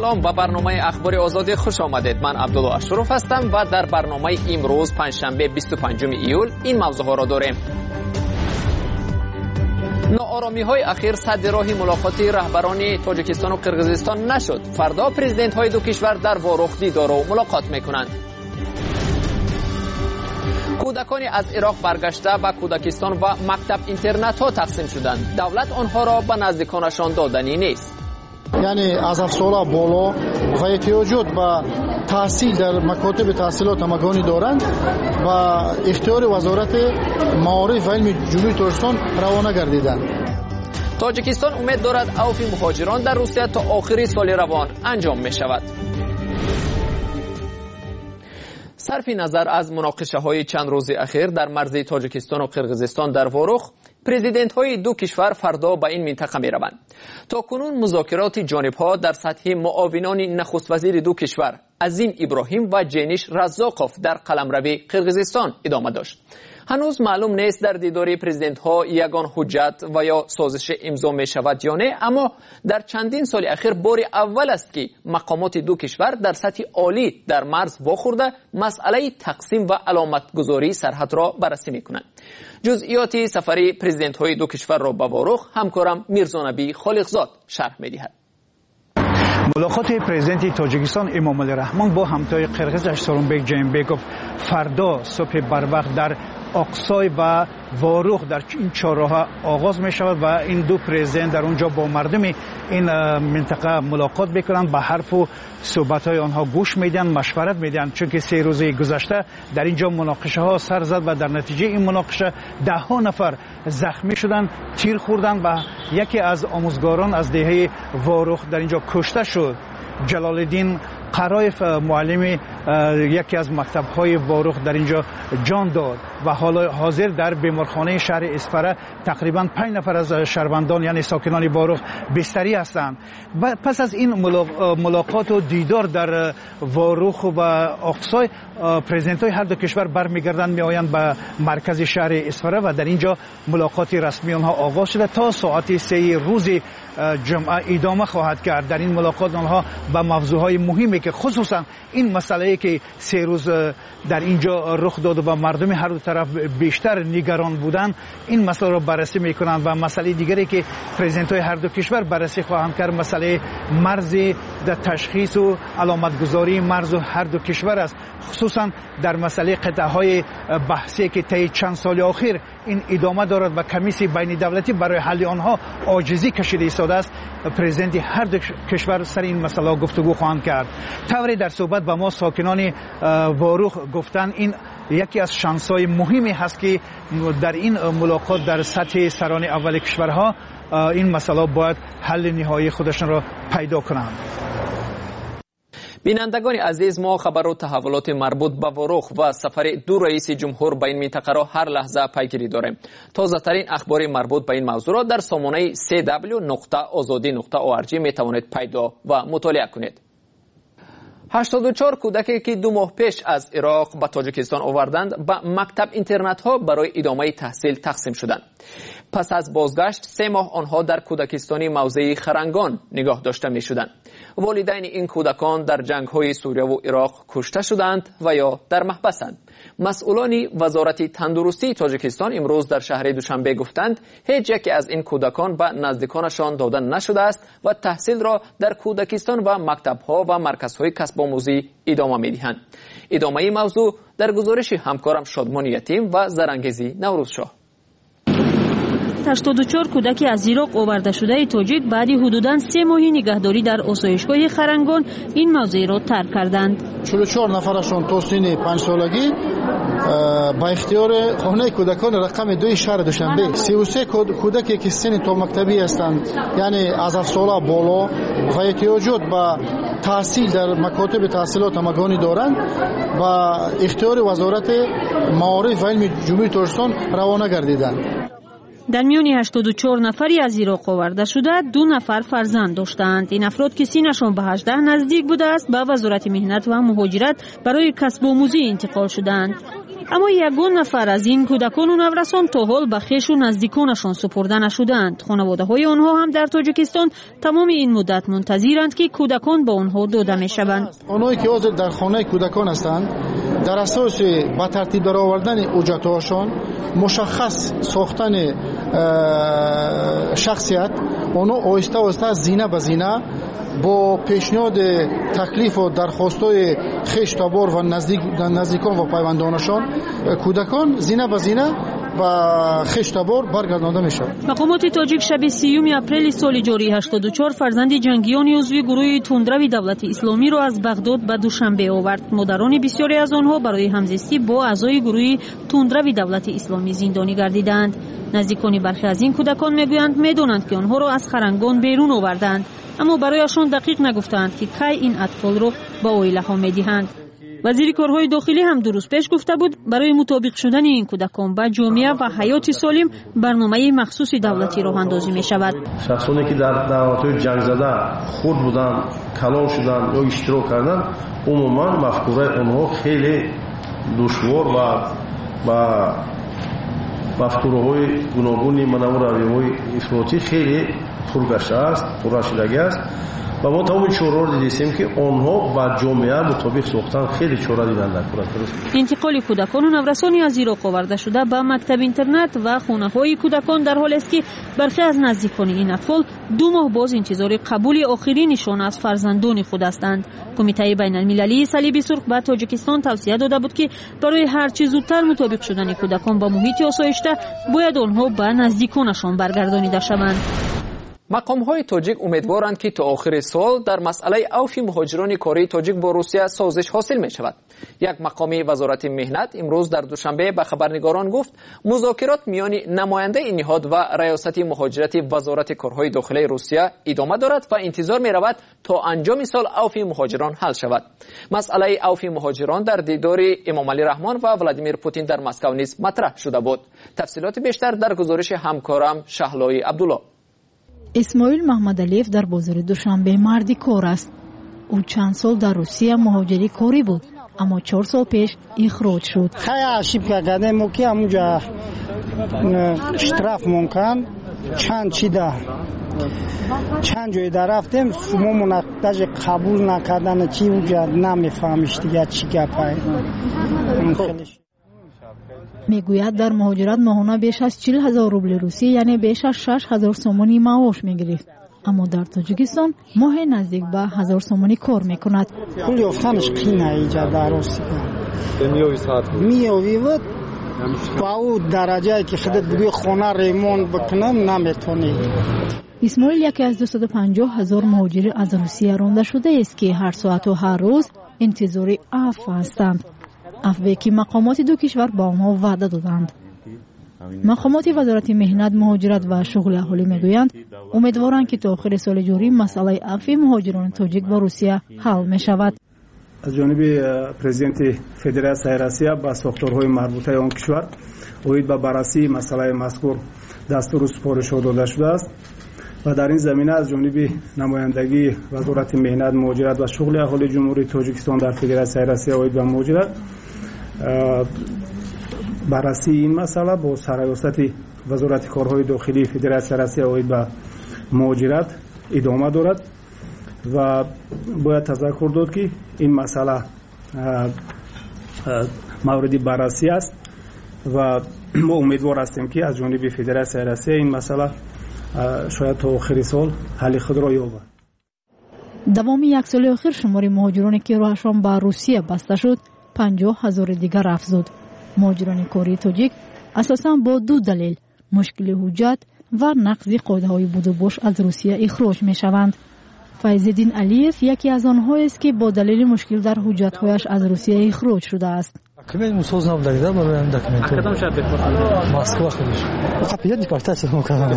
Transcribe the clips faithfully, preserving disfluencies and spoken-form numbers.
سلام و برنامه اخبار آزادی خوش آمدید. من عبدالله اشرف هستم و در برنامه امروز پنجشنبه بیست و پنجم ایول این موضوع ها را داریم. ناآرامی های اخیر سد راه ملاقات رهبران تاجیکستان و قرقیزستان نشد. فردا پرزیدنت های دو کشور در وارخ دیدار و ملاقات میکنند. کودکانی از عراق برگشته به کودکستان و مکتب اینترنت ها تقسیم شدند. دولت آنها را به نزدیکانشان دادنی نیست. یعنی از افسولا بالا و احتیاجات به تحصیل در مکاتب تحصیلات همگانی دارند و اختیار وزارت معارف و علم جمهوری تاجیکستان روانه گردیدند. تاجیکستان امید دارد عفو مهاجران در روسیه تا آخر سال روان انجام می شود. صرف نظر از مناقشه های چند روز اخیر در مرز تاجیکستان و قرقیزستان در وارخ، پرزیدنت های دو کشور فردا به این منطقه می روند. تا کنون مذاکرات جانب ها در سطح معاونان نخست وزیر دو کشور عظیم ابراهیم و جینیش رزاقوف در قلمرو قرقیزستان ادامه داشت. هنوز معلوم نیست در دیدار پرزیدنت ها یگان حجت و یا سازش امضا می شود یا نه، اما در چندین سال اخیر بار اول است که مقامات دو کشور در سطح عالی در مرز واخورده مسئله تقسیم و علامت گذاری سرحد را بررسی می کنند. جزئیات سفر پرزیدنت های دو کشور را به وارخ همکارم میرزا نبی خالقزاد شرح می دهد. ملاقات پرزیدنت تاجیکستان امام علی رحمان با همتای قرقیز سورونبک جیمبکوف فردا صبح بروقت در اقصای و وارخ در این چهارراه آغاز می شود و این دو پرزیدنت در اونجا با مردم این منطقه ملاقات میکنند، به حرف و صحبت های آنها گوش میدن، مشورت میدن، چون که سه روز گذشته در اینجا مناقشه ها سر زد و در نتیجه این مناقشه ده ها نفر زخمی شدند، تیر خوردند و یکی از آموزگاران از دهه وارخ در اینجا کشته شد. جلال الدین قرایف معلم یکی از مکتب های وارخ در اینجا جان داد و حالا حاضر در بیمارخانه شهر اسپره تقریبا پنج نفر از شهروندان یعنی ساکنان وارخ بستری هستند. پس از این ملاقات و دیدار در وارخ و اقصای، پرزیدنت های هر دو کشور برمیگردند میآیند به مرکز شهر اسپره و در اینجا ملاقات رسمی آنها آغاز شده تا ساعت سه روز جمعه ادامه خواهد کرد. در این ملاقات آنها به موضوعهای مهمی که خصوصا این مسئله که سه روز در اینجا رخ داد و مردم هر دو طرف بیشتر نگران بودند این مسئله را بررسی میکنند و مسئله دیگری که پرزیدنت های هر دو کشور بررسی خواهند کرد مسئله مرز در تشخیص و علامت گذاری مرز هر دو کشور است، خصوصا در مسئله قطعه های بحثی که طی چند سال اخیر این ادامه دارد و کمیسی بین دولتی برای حل آنها عاجزی کشیده ایستاده است. پرزیدنت هر دو کشور سر این مسئله گفتگو خواهند کرد. طوری در صحبت با ما ساکنان وارخ گفتن این یکی از شانس‌های مهمی هست که در این ملاقات در سطح سران اول کشورها این مسئله باید حل نهایی خودشان را پیدا کنند. بینندگان عزیز، ما خبر و تحولات مربوط به وارخ و سفر دو رئیس جمهور به این منطقه را هر لحظه پیگیری داریم. تازه ترین اخبار مربوط به این موضوع را در سامانه سی دبلیو نقطه آزادی نقطه او ار جی می توانید پیدا و مطالعه کنید. هشتاد و چهار کودکی که دو ماه پیش از عراق به تاجیکستان آوردند به مکتب اینترنت ها برای ادامه تحصیل تقسیم شدند. پس از بازگشت سه ماه آنها در کودکستانی موضع خرنگان نگاه داشته می شدند. والدین این کودکان در جنگ های سوریه و عراق کشته شدند و یا در محبسند. مسئولان وزارت تندرستی تاجیکستان امروز در شهر دوشنبه گفتند هیچ یکی از این کودکان به نزدیکانشان داده نشده است و تحصیل را در کودکستان و مکتب‌ها و مرکزهای کسب آموزی ادامه می‌دهند. ادامه این موضوع در گزارش همکارم شادمان یتیم و زرانگیزی نوروزشاه. هشتاد و چهار کودکی از عراق آورده شده تاجیک بعد حدوداً سه ماهی نگهداری در آسایشگاه خرنگان این موضع را ترک کردند. چهل و چهار نفرشان تا سن پنج سالگی با اختیار خانه کودکان رقم دوی شهر دوشنبه، سی و سه کودکی که سن تا مکتبی هستند یعنی از هفت ساله بالا و احتیاجات به تحصیل در مکاتب تحصیلات همگانی دارند و اختیار وزارت معارف و علم جمهوری تاجیکستان روانه گردیدند. در میان هشتاد و چهار نفری از عراق آورده شده دو نفر فرزند داشتند. این افراد که سنشان به هجده نزدیک بوده است به وزارت مهنت و مهاجرت برای کسب آموزی انتقال شدند. اما یگان نفر از این کودکان و نورسان تا حال به خویش و نزدیکانشان سپرده نشدند. خانواده های آنها هم در تاجیکستان تمام این مدت منتظرند که کودکان به آنها داده می شوند. آنهایی که حاضر در خانه کودکان هستند در اساس به ترتیب در آوردن اوجاتهاشان مشخص ساختن شخصیت آنها آهسته آهسته زینه به زینه با پیشنهاد تکلیف و درخواست‌های خویش تبار و نزدیک نزدیکان و پیوندانشان کودکان زینه به زینه و خویش تبار برگردانده میشد. مقامات تاجیک شب سیوم اپریل سال جاری هشتاد و چهار فرزند جنگیان عضو گروه تندروی دولت اسلامی را از بغداد به دوشنبه آورد. مادران بسیاری از آنها برای همزیستی با اعضای گروه تندروی دولت اسلامی زندانی گردیدند. نزدیکان برخی از این کودکان میگویند میدونند که آنها را از خرنگان بیرون آوردند، اما برایشان دقیق نگفتند که کی این اطفال را به عائله ها میدهند. وزیر کارهای داخلی هم دو روز پیش گفته بود برای مطابق شدن این کودکان با جامعه و حیات سالم برنامه مخصوص دولتی راه اندازی می شود. شخصانی که در دعوت‌های جنگ زده خود بودند، کلان شدند یا اشتراک کردند، عموما مفکوره آنها خیلی دشوار و با مفکوره‌های گوناگون منو رویه‌های افراطی خیلی پرگشته است، پررشیدگی است و ما تمام چهار را دیدیم که آنها با جامعه مطابق ساختن خیلی چهار دیدن در کره. انتقال کودکان و نورسانی از عراق آورده شده به مکتب اینترنت و خانه‌های کودکان در حالی است که برخی از نزدیکان این اطفال دو ماه باز انتظار قبول آخرینشان از فرزندان خود هستند. کمیته بین المللی صلیب سرخ به تاجیکستان توصیه داده بود که برای هر چه زودتر مطابق شدن کودکان با محیط آسایشته باید آنها به نزدیکانشان برگردانیده شوند. مقام‌های تاجیک امیدوارند که تا آخر سال در مسئله عفو مهاجران کاری تاجیک با روسیه سازش حاصل می شود. یک مقامی وزارت مهنت امروز در دوشنبه به خبرنگاران گفت مذاکرات میان نماینده این نهاد و ریاست مهاجرت وزارت کارهای داخلی روسیه ادامه دارد و انتظار می رود تا انجام سال عفو مهاجران حل شود. مسئله عفو مهاجران در دیدار امام علی رحمان و ولادیمیر پوتین در مسکو نیز مطرح شده بود. تفصیلات بیشتر در گزارش همکارم شهلای عبدالله. اسماعیل محمدعلیف در بازار دوشنبه مردی کار است. او چند سال در روسیه مهاجری کاری بود، اما چهار سال پیش اخراج شد. خیلی اشتباه کردیم که همونجا اشتراف ممکن چند چیده چند جای در رفتیم شما مناقض قبول نکردن چی اونجا نمیفهمیش دیگه چی گپه. میگوید در مهاجرت ماهانه بیش از چهل هزار روبل روسی یعنی بیش از شش هزار سومانی معاش میگرفت، اما در تاجیکستان ماه نزدیک به هزار سومانی کار میکند. پول افتنش قینه اینجا در روسیه میوی بود با او درجه که خودت بگوی خونه ریمون بکنم نمیتونی. اسماعیل یکی از دویست و پنجاه هزار مهاجر از روسیه رانده شده است که هر ساعت و هر روز انتظار عفو هستند. عفوی که مقامات دو کشور با آنها وعده دادند. مقامات وزارت مهنت، مهاجرت و شغل اهالی میگویند امیدوارند که تا آخر سال جاری مسئله عفو مهاجران تاجیک با روسیه حل می شود. از جانب پرزیدنت فدراسیون روسیه با ساختارهای مربوطه آن کشور اوید به بررسی مسئله مذکور دستور سپارش داده شده است و در این زمینه از جانب نمایندگی وزارت مهنت، مهاجرت و شغل اهالی جمهوری تاجیکستان در فدراسیون روسیه اوید به مهاجرت بررسی این مسئله با سرریاست وزارت کارهای داخلی فدراسیون روسیه اوید به مهاجرت ادامه دارد و باید تذکر داد که این مسئله موردی بررسی است و ما امیدوار هستیم که از جانب فدراسیون روسیه این مسئله شاید تا آخر سال حل خود را یابد. دوام یک سال اخیر شمار مهاجرانی که راهشان به روسیه بسته شد پنجاه هزار دیگر افزود. مهاجران کاری تاجیک اساساً با دو دلیل مشکل حجت و نقض قاعده‌های بود و باش از روسیه اخراج می‌شوند. فیض‌الدین علیف یکی از آنها است که با دلیل مشکل در حجت‌هایش از روسیه اخراج شده است. Документ мы создал тогда, мы берем документ. А когда он сейчас беспокоит? Москва ходишь. Я депортация мукана.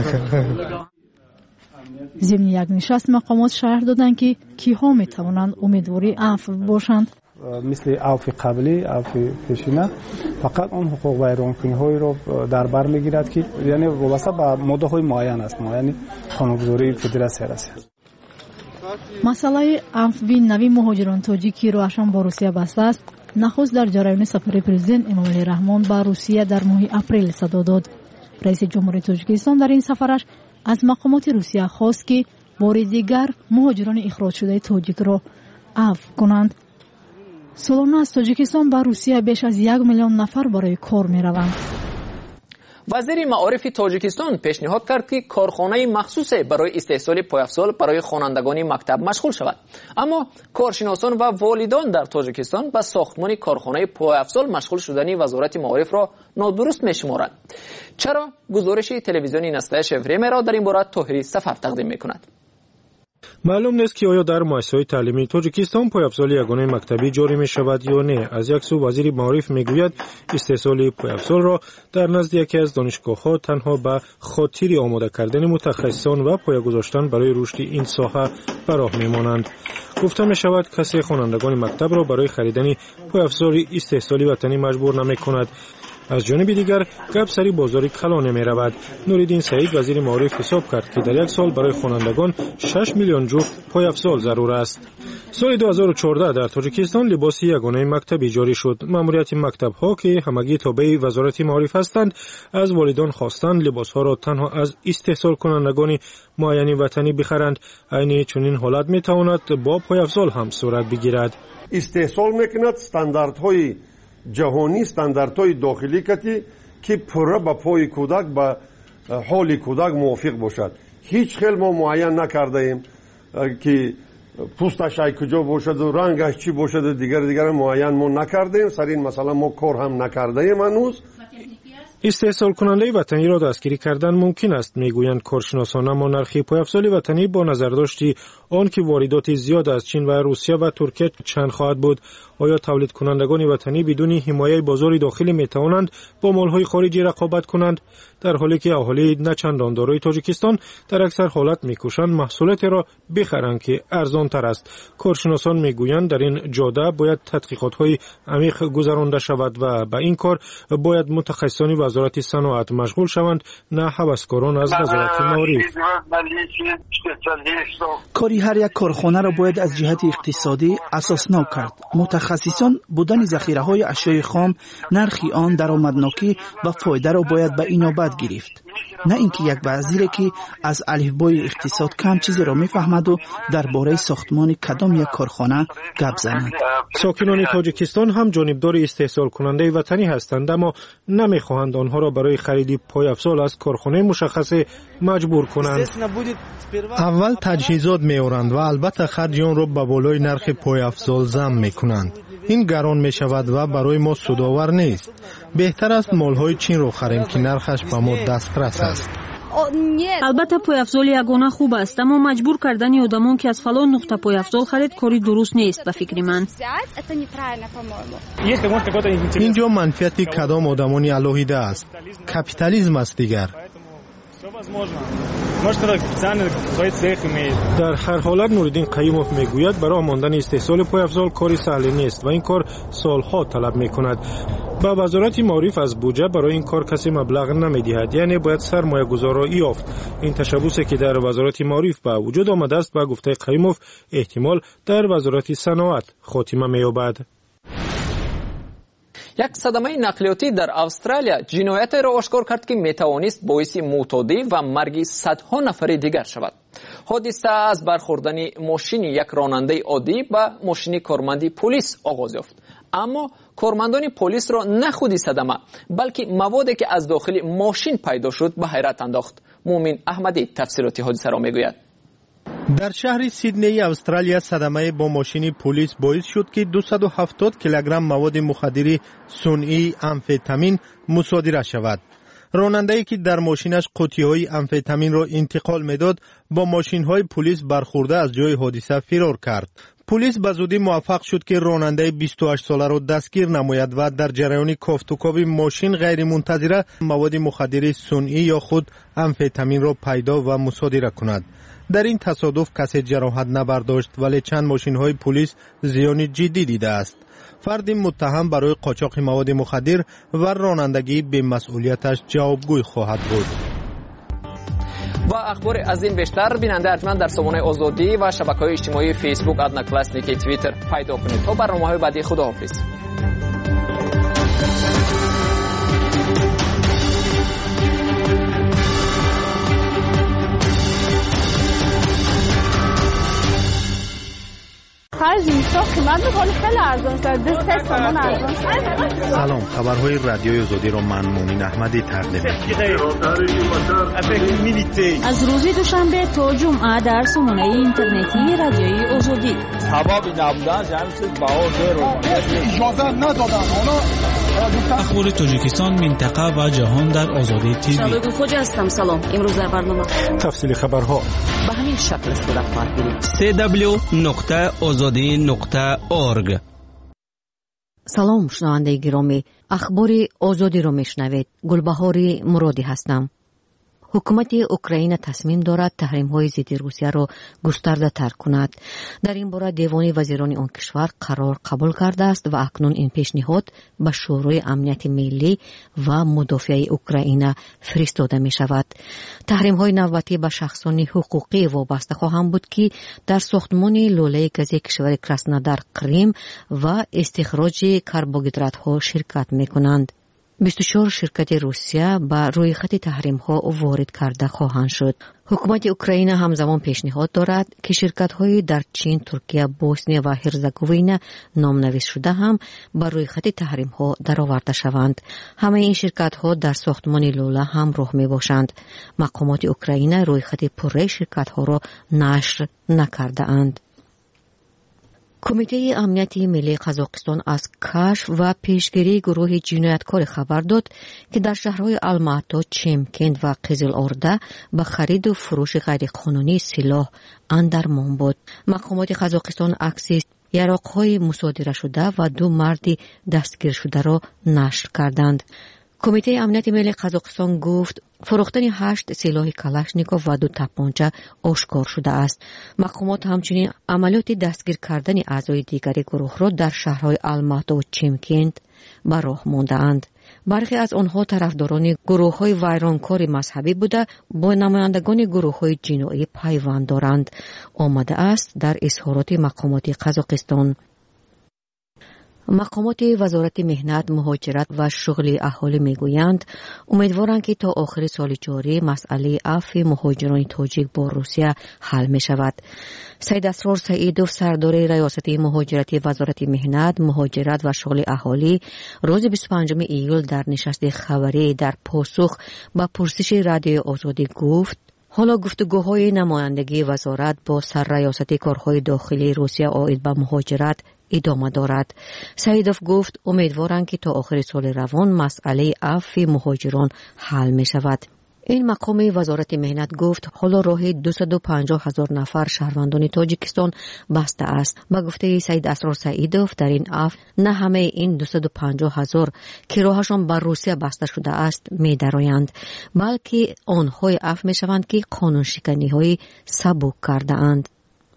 ضمن یک نشست مقامات شرح دادند که کیها می توانند امیدواری عفو باشند. مثل عفو قبلی عفو پیشینه فقط اون حقوق ویرانکنی رو در بر میگیرد که یعنی وابسته به ماده های معین است، یعنی قانونگذاری فدراسیون است. مسئله عفوی نوی مهاجران تاجیکی روشن با روسیه بسته است. نخست در جریان سفر پرزیدنت امامعلی رحمان به روسیه در ماه اپریل صدا داد. رئیس جمهوری تاجیکستان در این سفرش از مقامات روسیه خواست که بار دیگر مهاجران اخراج شده تاجیک را عفو کنند. سالانه از تاجیکستان به روسیه بیش از یک میلیون نفر برای کار می روند. وزیر معارف تاجیکستان پیشنهاد کرد که کارخانه مخصوص برای استحصال پایافزال برای خوانندگان مکتب مشغول شود، اما کارشناسان و والدان در تاجیکستان به ساختمان کارخانه پایافزال مشغول شدنی وزارت معارف را نادرست می‌شمارند. چرا؟ گزارش تلویزیونی نسل شفره را در این باره طاهری صفر تقدیم می‌کند. معلوم نیست که آیا در مؤسسه‌های تعلیمی تاجیکستان پایافزال یگانه مکتبی جاری می شود یا نه. از یک سو وزیر معارف می گوید استحصال پایافزال را در نزد یکی از دانشگاه‌ها تنها به خاطر آماده کردن متخصصان و پایه گذاشتن برای رشد این ساحه به راه می مانند. گفته می شود کسی خوانندگان مکتب را برای خریدن پایافزال استحصالی وطنی مجبور نمی کند. از جانب دیگر گپ سری بازار کلا نمی رود. نوریدین سعید وزیر معارف حساب کرد که در یک سال برای خوانندگان شش میلیون جفت پایافزال ضرور است. سال دو هزار و چهارده در تاجیکستان لباس یگانه مکتبی جاری شد. ماموریت مکتب ها که همگی تابع وزارت معارف هستند از والدان خواستند لباس ها را تنها از استحصال کنندگان معینی وطنی بخرند. عین چنین حالت می تواند با پایافزال هم صورت بگیرد. استحصال میکند استانداردهای جهانی، استانداردهای داخلی کتی که پورا با پای کودک با حال کودک موافق باشد. هیچ خیلی ما معین نکرده ایم که پوستش ای کجا باشد و رنگش چی باشد و دیگر دیگر معین ما نکرده ایم. سر این مثلا ما کار هم نکرده ایم هنوز. استحصال کننده وطنی را دستگیری کردن ممکن است، میگویند کارشناسان، اما نرخ پایافزال وطنی با نظرداشتی آن که واردات زیاد از چین و روسیه و ترکیه چند خواهد بود. آیا تولید کنندگان وطنی بدون حمایت بازار داخلی می توانند با مالهای خارجی رقابت کنند، در حالی که اهالی نه چندان دارای تاجیکستان در اکثر حالت میکوشند محصولات را بخرند که ارزان تر است. کارشناسان میگویند در این جاده باید تحقیقات های عمیق گذرانده شود و به این کار باید متخصصان وزارت صنعت مشغول شوند، نه هوسکاران از وزارت معارف. کاری هر یک کارخانه را باید از جهت اقتصادی اساسناک کرد. متخصصان بودن ذخیره های اشیاء خام، نرخی آن، درآمدناکی و فایده را باید به اینابت گرفت، نه اینکه یک وزیری که از الفبای اقتصاد کم چیزی را میفهمد و درباره ساختمان کدام یک کارخانه گپ زند. ساکنان تاجیکستان هم جانبدار استحصال کننده وطنی هستند، اما نمیخواهند آنها را برای خرید پایافزال از کارخانه مشخص مجبور کنند. اول تجهیزات میارند و البته خرج آن را به بالای نرخ پایافزال ضم میکنند. این گران می شود و برای ما سودآور نیست. بهتر است مالهای چین را خریم که نرخش به ما دسترس است. البته پایافزال یگانه خوب است، اما مجبور کردن آدمان که از فلان نقطه پایافزال خرید کاری درست نیست به فکر من. اینجا منفیت کدام آدمانی الهیده است؟ کپیتالیسم است دیگر. در هر حالت نوریدین قیوموف میگوید برای ماندن استحصال پایافزال کاری سهل نیست و این کار سالها طلب میکند. با وزارت معارف از بودجه برای این کار کسی مبلغ نمیدهد، یعنی باید سرمایه گذاری یافت. این تشبوسی که در وزارت معارف به وجود آمده است با گفته قیوموف احتمال در وزارت صنعت خاتمه مییابد. یک صدمه نقلیاتی در استرالیا جنایت را آشکار کرد که میتوانست باعث معتادی و مرگ صدها نفر دیگر شود. حادثه از برخوردن ماشین یک راننده عادی به ماشین کارمند پلیس آغاز یافت، اما کارمندان پلیس را نه خودی صدمه بلکه موادی که از داخل ماشین پیدا شد به حیرت انداخت. مومن احمدی تفصیلات حادثه را میگوید. در شهر سیدنی استرالیا صدمه با ماشین پلیس باعث شد که دویست و هفتاد کیلوگرم مواد مخدر صنعی امفتامین مصادره شود. راننده‌ای که در ماشینش قوطی‌های امفتامین را انتقال می‌داد با ماشین‌های پلیس برخورده از جای حادثه فرار کرد. پلیس به زودی موفق شد که راننده بیست و هشت ساله را دستگیر نماید و در جریان کافتوکاوی ماشین غیر منتظره مواد مخدر صنعی یا خود امفتامین را پیدا و مصادره کند. در این تصادف کسی جراحت نبرداشت، ولی چند ماشین های پلیس زیان جدی دیده است. فرد متهم برای قاچاق مواد مخدر و رانندگی به مسئولیتش جوابگوی خواهد بود. و اخبار از این بیشتر بیننده ارجمند در سامانه آزادی و شبکه‌های اجتماعی فیسبوک، ادنا کلاسنیکی، توییتر پیدا کنید. تا برنامه‌های بعدی، خداحافظ. سلام، خبرهای رادیوی آزادی را من مومن احمدی تقدیم از روز دوشنبه تا جمعه در سامانه اینترنتی رادیوی آزادی. هوا نبودن جمعیت بهار اجازه ندادن. اخبار تاجیکستان، منطقه و جهان در آزادی تیوی. شادو خوجا هستم. سلام. امروز در برنامه تفصیل خبرها به همین شکل است. در خواهد بینید. سی دبلیو نقطه آزادی نقطه اورگ. سلام شنونده گرامی، اخبار آزادی را میشنوید. گلبهار مرادی هستم. حکومت اوکراین تصمیم دارد تحریم‌های ضد روسیه را گسترده تر کند. در این باره دیوان وزیران آن کشور قرار قبول کرده است و اکنون این پیشنهاد به شورای امنیت ملی و مدافع اوکراین فرستاده می شود. تحریم‌های نوبتی به شخصان حقوقی وابسته خواهند بود که در ساختمان لوله گازی کشور کراسنودار کریم و استخراج کربوهیدرات‌ها شرکت می کنند. بیست و چهار شرکت روسیه به روی خط تحریم ها وارد کرده خواهند شد. حکومت اوکراین همزمان پیشنهاد دارد که شرکت های در چین، ترکیه، بوسنیه و هرزگوین نامنویس شده هم به روی خط تحریم ها درآورده شوند. همه این شرکت ها در ساختمان لوله هم راه می باشند. مقامات اوکراین روی خط پره شرکت ها را نشر نکرده اند. کمیته امنیت ملی قزاقستان از کشف و پیشگیری گروه جنایتکار خبر داد که در شهرهای الماتا، چیمکند و قزل ارده به خرید و فروش غیرقانونی سلاح اندرمان بود. مقامات قزاقستان عکس یراقهای مصادره شده و دو مرد دستگیر شده را نشر کردند. کمیته امنیت ملی قزاقستان گفت فروختن هشت سلاح کلاشنیکوف و دو تپانچه آشکار شده است. مقامات همچنین عملیات دستگیر کردن اعضای دیگری گروه را در شهرهای الماتا و چیمکند به راه مانده‌اند. برخی از آنها طرفداران گروه‌های ویرانکار مذهبی بوده با نمایندگان گروه‌های جنایی پیوند دارند، آمده است در اظهارات مقامات قزاقستان. مقامات وزارت مهنت، مهاجرت و شغل اهالی میگویند امیدوارند که تا آخر سال جاری مسئله عفو مهاجران تاجیک با روسیه حل می شود. سید اسرار سعیدوف، سردار ریاست مهاجرتی وزارت مهنت، مهاجرت و شغل اهالی، روز بیست و پنجم ایول در نشست خبری در پاسخ به پرسش رادیو آزادی گفت حالا گفتگوهای نمایندگی وزارت با سرریاست کارهای داخلی روسیه عاید به مهاجرت ادامه دارد. سعیدوف گفت امیدوارند که تا آخر سال روان مسئله عفو مهاجران حل می شود. این مقام وزارت مهنت گفت حالا راه دویست و پنجاه هزار نفر شهروندان تاجیکستان بسته است. با گفته سید اسرار سعیدوف در این عفو نه همه این دویست و پنجاه هزار که راهشان بر روسیه بسته شده است می درآیند، بلکه آنهای عفو می شوند که قانون شکنی های سبک کرده اند.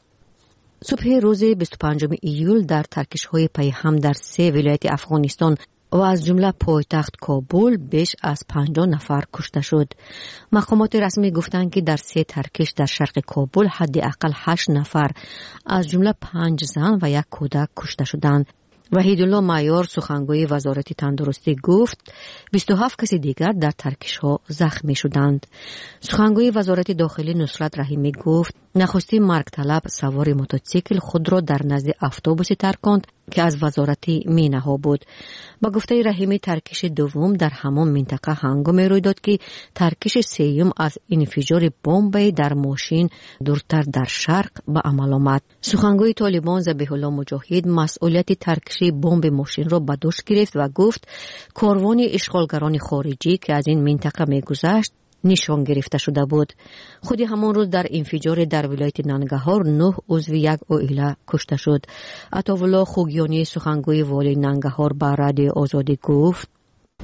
صبح روز بیست و پنجم ایول در ترکش‌های پیهم در سه ولایت افغانستان و از جمله پایتخت کابل بیش از پنجاه نفر کشته شد. مقامات رسمی گفتند که در سه ترکش در شرق کابل حداقل هشت نفر از جمله پنج زن و یک کودک کشته شدند. وحیدالله معیار، سخنگوی وزارت تندرستی، گفت بیست و هفت کسی دیگر در ترکش‌ها زخمی شدند. سخنگوی وزارت داخلی نصرت رحیمی گفت نخستی مرگ طلب سوار موتورسیکل خود را در نزد اتوبوسی ترکاند که از وزارت مینه‌ها بود. با گفته رحیمی ترکش دوم در همان منطقه هنگامی روی داد که ترکش سوم از انفجار بمب در ماشین دورتر در شرق به عمل آمد. سخنگوی طالبان ذبیح الله مجاهد مسئولیت ترکش بمب ماشین را به دوش گرفت و گفت کاروان اشغالگران خارجی که از این منطقه می‌گذشت نشان گرفته شده بود. خودی همان روز در انفجار در ولایت ننگرهار نه عضو یک عائله کشته شد. عطاالله خوگیانی، سخنگوی والی ننگرهار، به رادیو آزادی گفت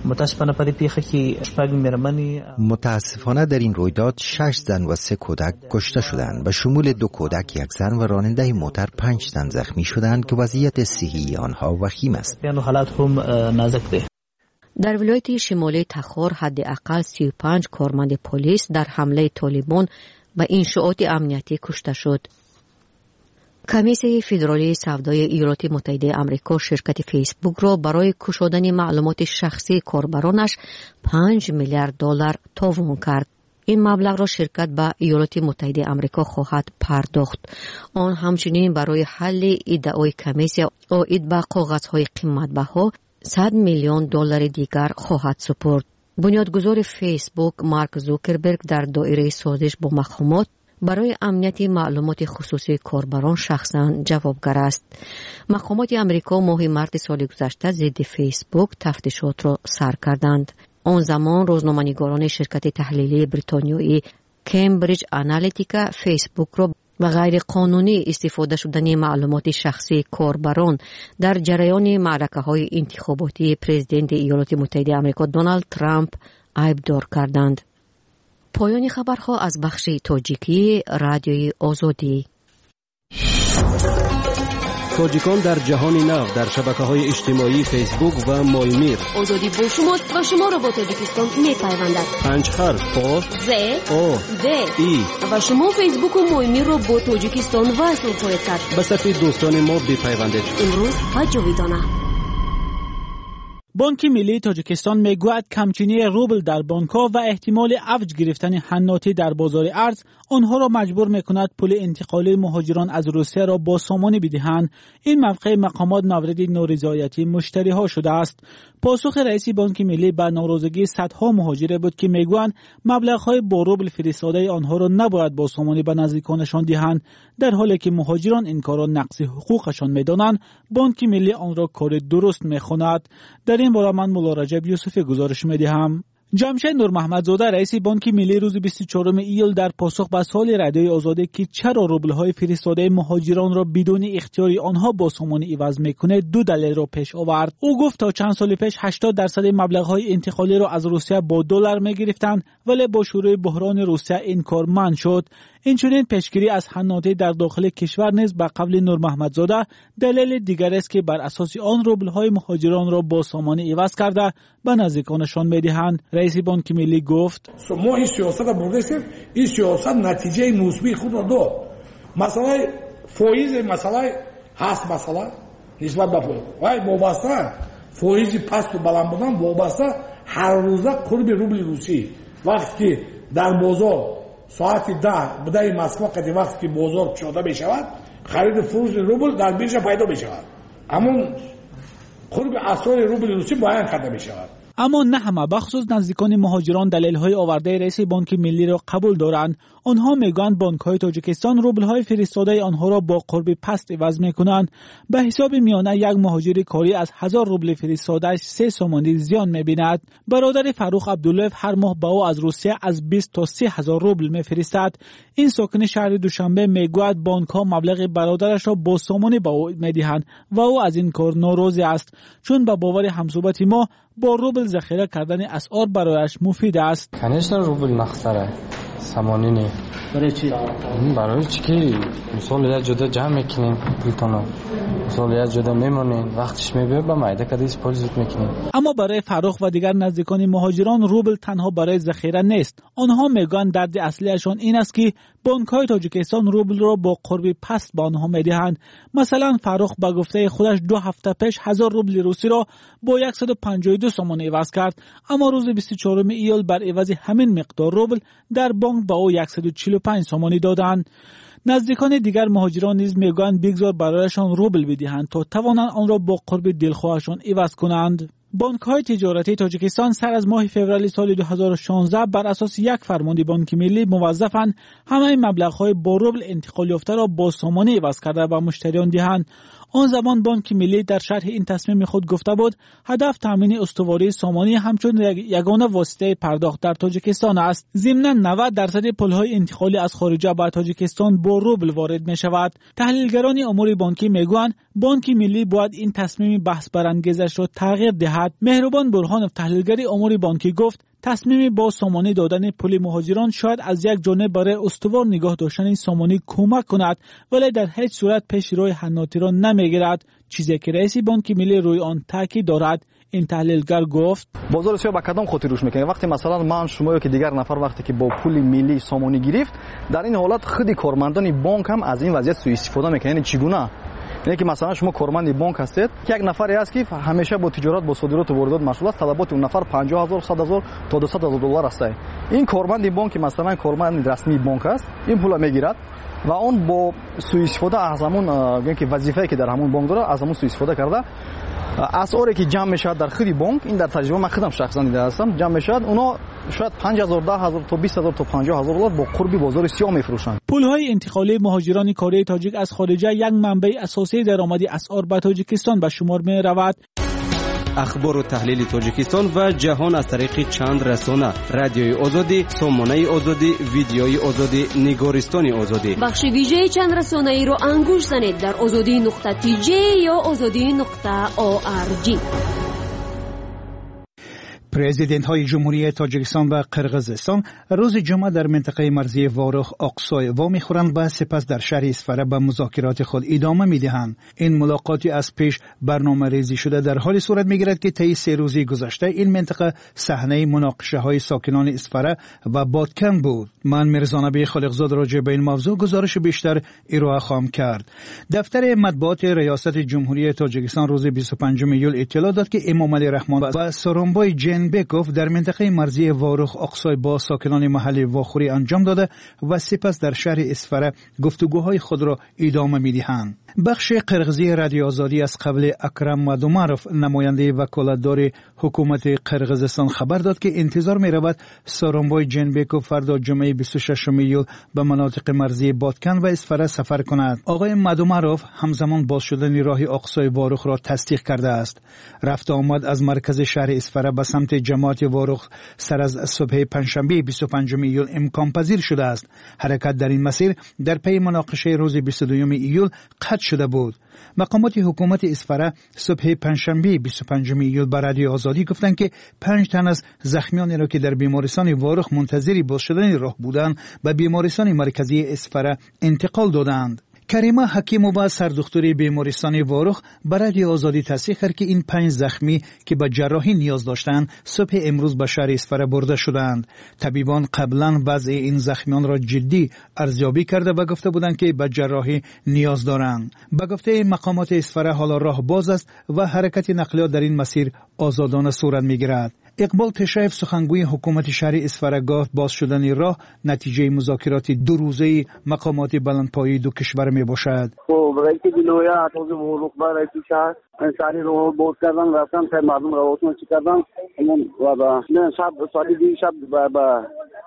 متاسفانه پر پیخه که شپږ میرمنی متاسفانه در این رویداد شش زن و سه کودک کشته شدند و شمول دو کودک، یک زن و راننده موتر پنج تن زخمی شدند که وضعیت صحی آنها وخیم است. یعنی حالت هم نازک ده. در ولایت شمالی تخار حداقل سی و پنج کارمند پلیس در حمله طالبان به انشاءات امنیتی کشته شد. کمیسیون فدرالی سودای ایالات متحده آمریکا شرکت فیسبوک را برای گشودن معلومات شخصی کاربرانش پنج میلیارد دلار تاوان کرد. این مبلغ را شرکت به ایالات متحده آمریکا خواهد پرداخت. آن همچنین برای حل ادعای کمیسیون عاید به کاغذهای قیمتبها صد میلیون دلار دیگر خواهد سپرد. بنیادگذار فیسبوک مارک زوکربرگ در دایره سازش با مقامات برای امنیت معلومات خصوصی کاربران شخصاً جوابگر است. مقامات آمریکا ماه مارس سال گذشته ضد فیسبوک تفتیشات را سر کردند. آن زمان روزنامه‌نگاران شرکت تحلیلی بریتانیایی کمبریج آنالیتیکا فیسبوک را و غیر قانونی استفاده شدن معلومات شخصی کاربران در جریان معرکه‌های انتخاباتی پرزیدنت ایالات متحده آمریکا دونالد ترامپ عیبدار کردند. پایان خبرها از بخش تاجیکی رادیوی آزادی. تاجیکان در جهان نو در شبکه‌های اجتماعی فیسبوک و مایمیر. آزادی با شماست و شما را با تاجیکستان می‌پیوندد. پنج حرف پا ز او د ای و شما فیسبوک و مایمیر را با تاجیکستان وصل خواهید کرد. به صفحه دوستان ما بپیوندید. امروز و جاویدانه. بانک ملی تاجیکستان میگوید کمچینی روبل در بانک‌ها و احتمال افزایش گرفتن حناتی در بازار ارز آنها را مجبور می‌کند پول انتقالی مهاجران از روسیه را با سامانی بدهند. این موقع مقامات مورد نارضایتی مشتری‌ها شده است. پاسخ رئیس بانک ملی به ناراضگی صدها مهاجر بود که میگویند مبلغ‌های با روبل فرستاده آنها را نباید با سامانی به نزدیکانشان دهند. در حالی که مهاجران این کار را نقض حقوقشان می‌دانند، بانک ملی آن را کار درست می‌خواند. در این باره من مولا رجب یوسفی گزارش می‌دهم. جمشید نور محمدزاده رئیس بانک ملی روز بیست و چهارم ایول در پاسخ به سوال رادیوی آزادی که چرا روبل‌های فرستاده مهاجران را بدون اختیاری آنها با سامانی عوض می‌کنه دو دلیل را پیش آورد. او گفت تا چند سال پیش هشتاد درصد مبلغ‌های انتقالی را از روسیه با دلار می‌گرفتند، ولی با شروع بحران روسیه این کار منع شد. اینچنین پیشگیری از حناتی در داخل کشور نیز به قول نور محمدزاده دلیل دیگر است که بر اساس آن روبل‌های مهاجران را با سامانی عوض کرده به نزدیکانشان می‌دهند. رئیس بانک ملی گفت ما این سیاست را بردیم، این سیاست نتیجه مثبت خود را داد. مثلا فایز مثلا هست مثلا نسبت به فایز وای وابسته فایز پست و بلند بودن وابسته هر روزه قرب روبل روسی وقتی که در بازار ساعت ده بدای مسکو قدی وقتی که بازار پیاده میشود خرید فروش روبل در بیرژه پیدا میشود، اما قرب اسعار روبل روسی بیان کرده میشود. اما نه همه بخصوص نزدیکان مهاجران دلیل‌های آورده رئیس بانک ملی را قبول دارند. آنها میگویند بانک‌های تاجیکستان روبل‌های فرستاده آنها را با قرب پست عوض می‌کنند. به حساب میانه یک مهاجر کاری از هزار روبل فرستاده سه سامانی زیان می‌بیند. برادر فروخ عبدالله هر ماه به او از روسیه از بیست تا سی هزار روبل می‌فرستد. این ساکن شهر دوشنبه میگوید بانک‌ها مبلغ برادرش را با سامانی به او می‌دهند و او از این کار ناراضی است، چون به باور همصحبت ما با روبل ذخیره کردن اسعار برایش مفید است. کنیشتر روبل نخسره سامانی نه. برای چی؟ برای چی که مثال یا جدا جمع میکنین پولتانو، مثال یا جدا میمونین وقتش میبه به مایده کدی اسپوزیت میکنین. اما برای فروخ و دیگر نزدیکان مهاجران روبل تنها برای ذخیره نیست. آنها میگن درد اصلیشان این است که بانک‌های تاجیکستان روبل را با قرب پست به آنها میدهند. مثلا فروخ به گفته خودش دو هفته پیش هزار روبل روسی را با صد و پنجاه و دو سامان عوض کرد، اما روز بیست و چهارم ایول بر عوض همین مقدار روبل در بانک به او صد و چهل و پنج سامانی دادند. نزدیکان دیگر مهاجران نیز میگویند بگذار برایشان روبل بدهند تا توانند آن را با قرب دلخواهشان عوض کنند. بانک‌های تجارتی تاجیکستان سر از ماه فوریه سال دو هزار و شانزده بر اساس یک فرمان بانک ملی موظفند همه مبلغ‌های با روبل انتقال یافته را با سامانی عوض کرده به مشتریان دهند. آن زمان بانک ملی در شرح این تصمیم خود گفته بود هدف تامین استواری سامانی همچون یگانه واسطه پرداخت در تاجیکستان است. ضمناً نود درصد پولهای انتقالی از خارجه به تاجیکستان با روبل وارد می شود. تحلیلگران امور بانکی میگویند بانک ملی باید این تصمیم بحث برانگیزش را تغییر دهد. مهربان برهانов تحلیلگر امور بانکی گفت تصمیم با سامانی دادن پول مهاجران شاید از یک جانب برای استوار نگاه داشتن سامانی کمک کند ولی در هیچ صورت پیش روی حناتی را نمیگیرد، چیزی که رئیس بانک ملی روی آن تاکید دارد. این تحلیلگر گفت بازار سیاه با کدام خاطر روش میکنه؟ وقتی مثلا من شما که دیگر نفر وقتی که با پول ملی سامانی گرفت در این حالت خود کارمندان بانک هم از این وضعیت سوء استفاده میکنن. یعنی چگونه؟ یعنی که مثلا شما کارمند بانک هستید که یک نفری است که همیشه با تجارت با صادرات و واردات مشغول است، طلبات اون نفر پنجاه هزار صد هزار تا دویست هزار دلار است. این کارمند بانک مثلا کارمند رسمی بانک است، این پول میگیرد و اون با سوء استفاده از همون یعنی که وظیفه‌ای که در همون بانک داره از همون سوء استفاده کرده اسعاری که جمع میشه در خود بانک، این در تجربه من خودم شخصا دیده هستم، جمع میشه اونا شاید پنج هزار ده هزار تا بیست هزار تا پنجاه هزار دلار با قربی بازار سیاه میفروشند. پولهای انتقالی مهاجران کره تاجیک از خارجه یک منبع اساسی درآمدی اسعار به تاجیکستان به شمار می رود. اخبار و تحلیل تاجیکستان و جهان از طریق چند رسانه: رادیوی آزادی، سامانه آزادی، ویدیوی آزادی، نگارستان آزادی. بخش ویژه چند رسانه ای رو انگوش زنید در آزادی نقطه تی جی یا آزادی نقطه او آر جی. پرزیدنت های جمهوری تاجیکستان و قرقیزستان روز جمعه در منطقه مرزی واروخ آقسای وا میخورند و سپس در شهر اسفره به مذاکرات خود ادامه میدهند. این ملاقاتی از پیش برنامه ریزی شده در حالی صورت میگیرد که طی سه روزی گذشته این منطقه صحنه مناقشه های ساکنان اسفره و بادکن بود. من میرزانبی خالقزاد راجع به این موضوع گزارش بیشتر ارائه خواهم کرد. دفتر مطبوعات ریاست جمهوری تاجیکستان روز بیست و پنجم ایول اطلاع داد که امام علی رحمان و سورونبای جن بیکوف در منطقه مرزی واروخ آقسای با ساکنان محلی واخوری انجام داده و سپس در شهر اسفره گفتگوهای خود را ادامه می‌دهند. بخش قرقیزی رادیو آزادی از قبل اکرم مادوماروف نماینده وکالتدار حکومت قرقیزستان خبر داد که انتظار می‌رود سورونبای جنبیکوف فردا جمعه بیست و ششم ایول به مناطق مرزی بادکن و اسفره سفر کند. آقای مادوماروف همزمان باز شدن راه آقسای واروخ را تصدیق کرده است. رفت آمد از مرکز شهر اسفره به سمت جماعت واروخ سر از صبح پنجشنبه بیست و پنجم ایول امکان پذیر شده است. حرکت در این مسیر در پی مناقشه روز بیست و دوم ایول قطع شده بود. مقامات حکومت اسفره صبح پنجشنبه بیست و پنجم ایول به رادیو آزادی گفتند که پنج تن از زخمیانی را که در بیمارستان واروخ منتظر باز شدن راه بودند به بیمارستان مرکزی اسفره انتقال دادند. کریمه حکیمووا سردختور بیمارستان واروخ به رادیو آزادی تصدیق کرد که این پنج زخمی که به جراحی نیاز داشتند صبح امروز به شهر اسفره برده شدند. طبیبان قبلا وضع این زخمیان را جدی ارزیابی کرده و گفته بودند که به جراحی نیاز دارند. به گفته مقامات اسفره حالا راه باز است و حرکت نقلیات در این مسیر آزادانه صورت می‌گیرد. اقبال تشایف سخنگوی حکومت شهر اسفره گفت باز شدن راه نتیجه مذاکرات دو روزه مقامات بلندپایه دو کشور می باشد. خب رئیس جلویا توز واروخ با رئیس شهر ساری رو بود کردن رفتن تا مردم رواتون چی کردن اون و با نه شب سالی دی شب با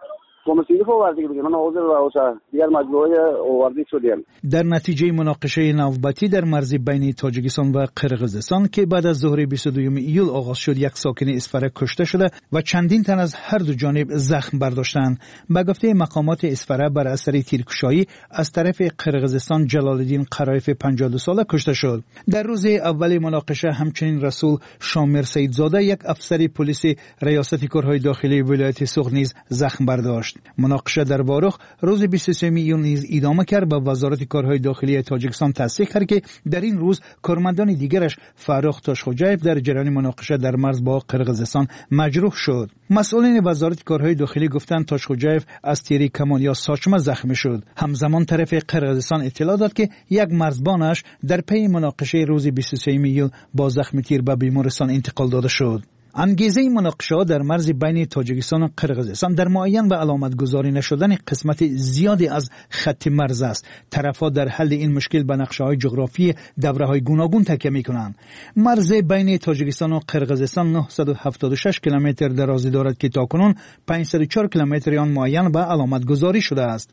در نتیجه مناقشه نوبتی در مرز بین تاجیکستان و قرقیزستان که بعد از ظهر بیست و دوم ایول آغاز شد، یک ساکن اسفره کشته شده و چندین تن از هر دو جانب زخم برداشتند. به گفته مقامات اسفره بر اثر تیرکشایی از طرف قرقیزستان جلالالدین قرایف پنجاه و دو ساله کشته شد. در روز اول مناقشه همچنین رسول شامر سیدزاده یک افسر پلیس ریاست کارهای داخلی ولایت سوغد نیز زخم برداشت. مناقشه در واروخ روز بیست و سوم ایول نیز ادامه کرد. با وزارت کارهای داخلی تاجیکستان تصدیق کرد که در این روز کارمندان دیگرش فرخ تاشخوجایف در جریان مناقشه در مرز با قرقیزستان مجروح شد. مسئولین وزارت کارهای داخلی گفتند تاشخوجایف از تیر کمان یا ساچمه زخمی شد. همزمان طرف قرقیزستان اطلاع داد که یک مرزبانش در پی مناقشه روز بیست و سوم ایول با زخم تیر به بیمارستان انتقال داده شد. انگیزه مناقشه در مرز بین تاجیکستان و قرقیزستان در معین و علامت گذاری نشدن قسمت زیادی از خط مرز است. طرفها در حل این مشکل به نقشه های جغرافی دوره های گوناگون تکیه می کنند. مرز بین تاجیکستان و قرقیزستان نهصد و هفتاد و شش کیلومتر درازی دارد که تاکنون پانصد و چهار کیلومتر آن معین و علامت گذاری شده است.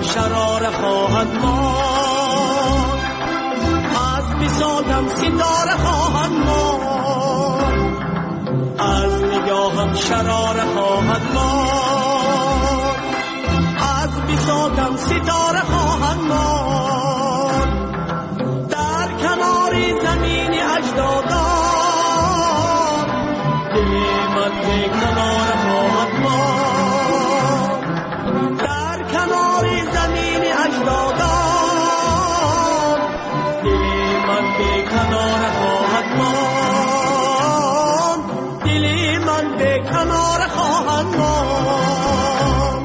شراره خواهد ماند، از بساطم ستاره خواهد ماند، از نگاهم شراره خواهد ماند، از بساطم ستاره خواهد ماند، در کنار زمین اجدادان دل من به کنار خواهد ماند، در کنار زمین اجدادان دل من به کنار خواهد ماند، دل من به کنار خواهد ماند.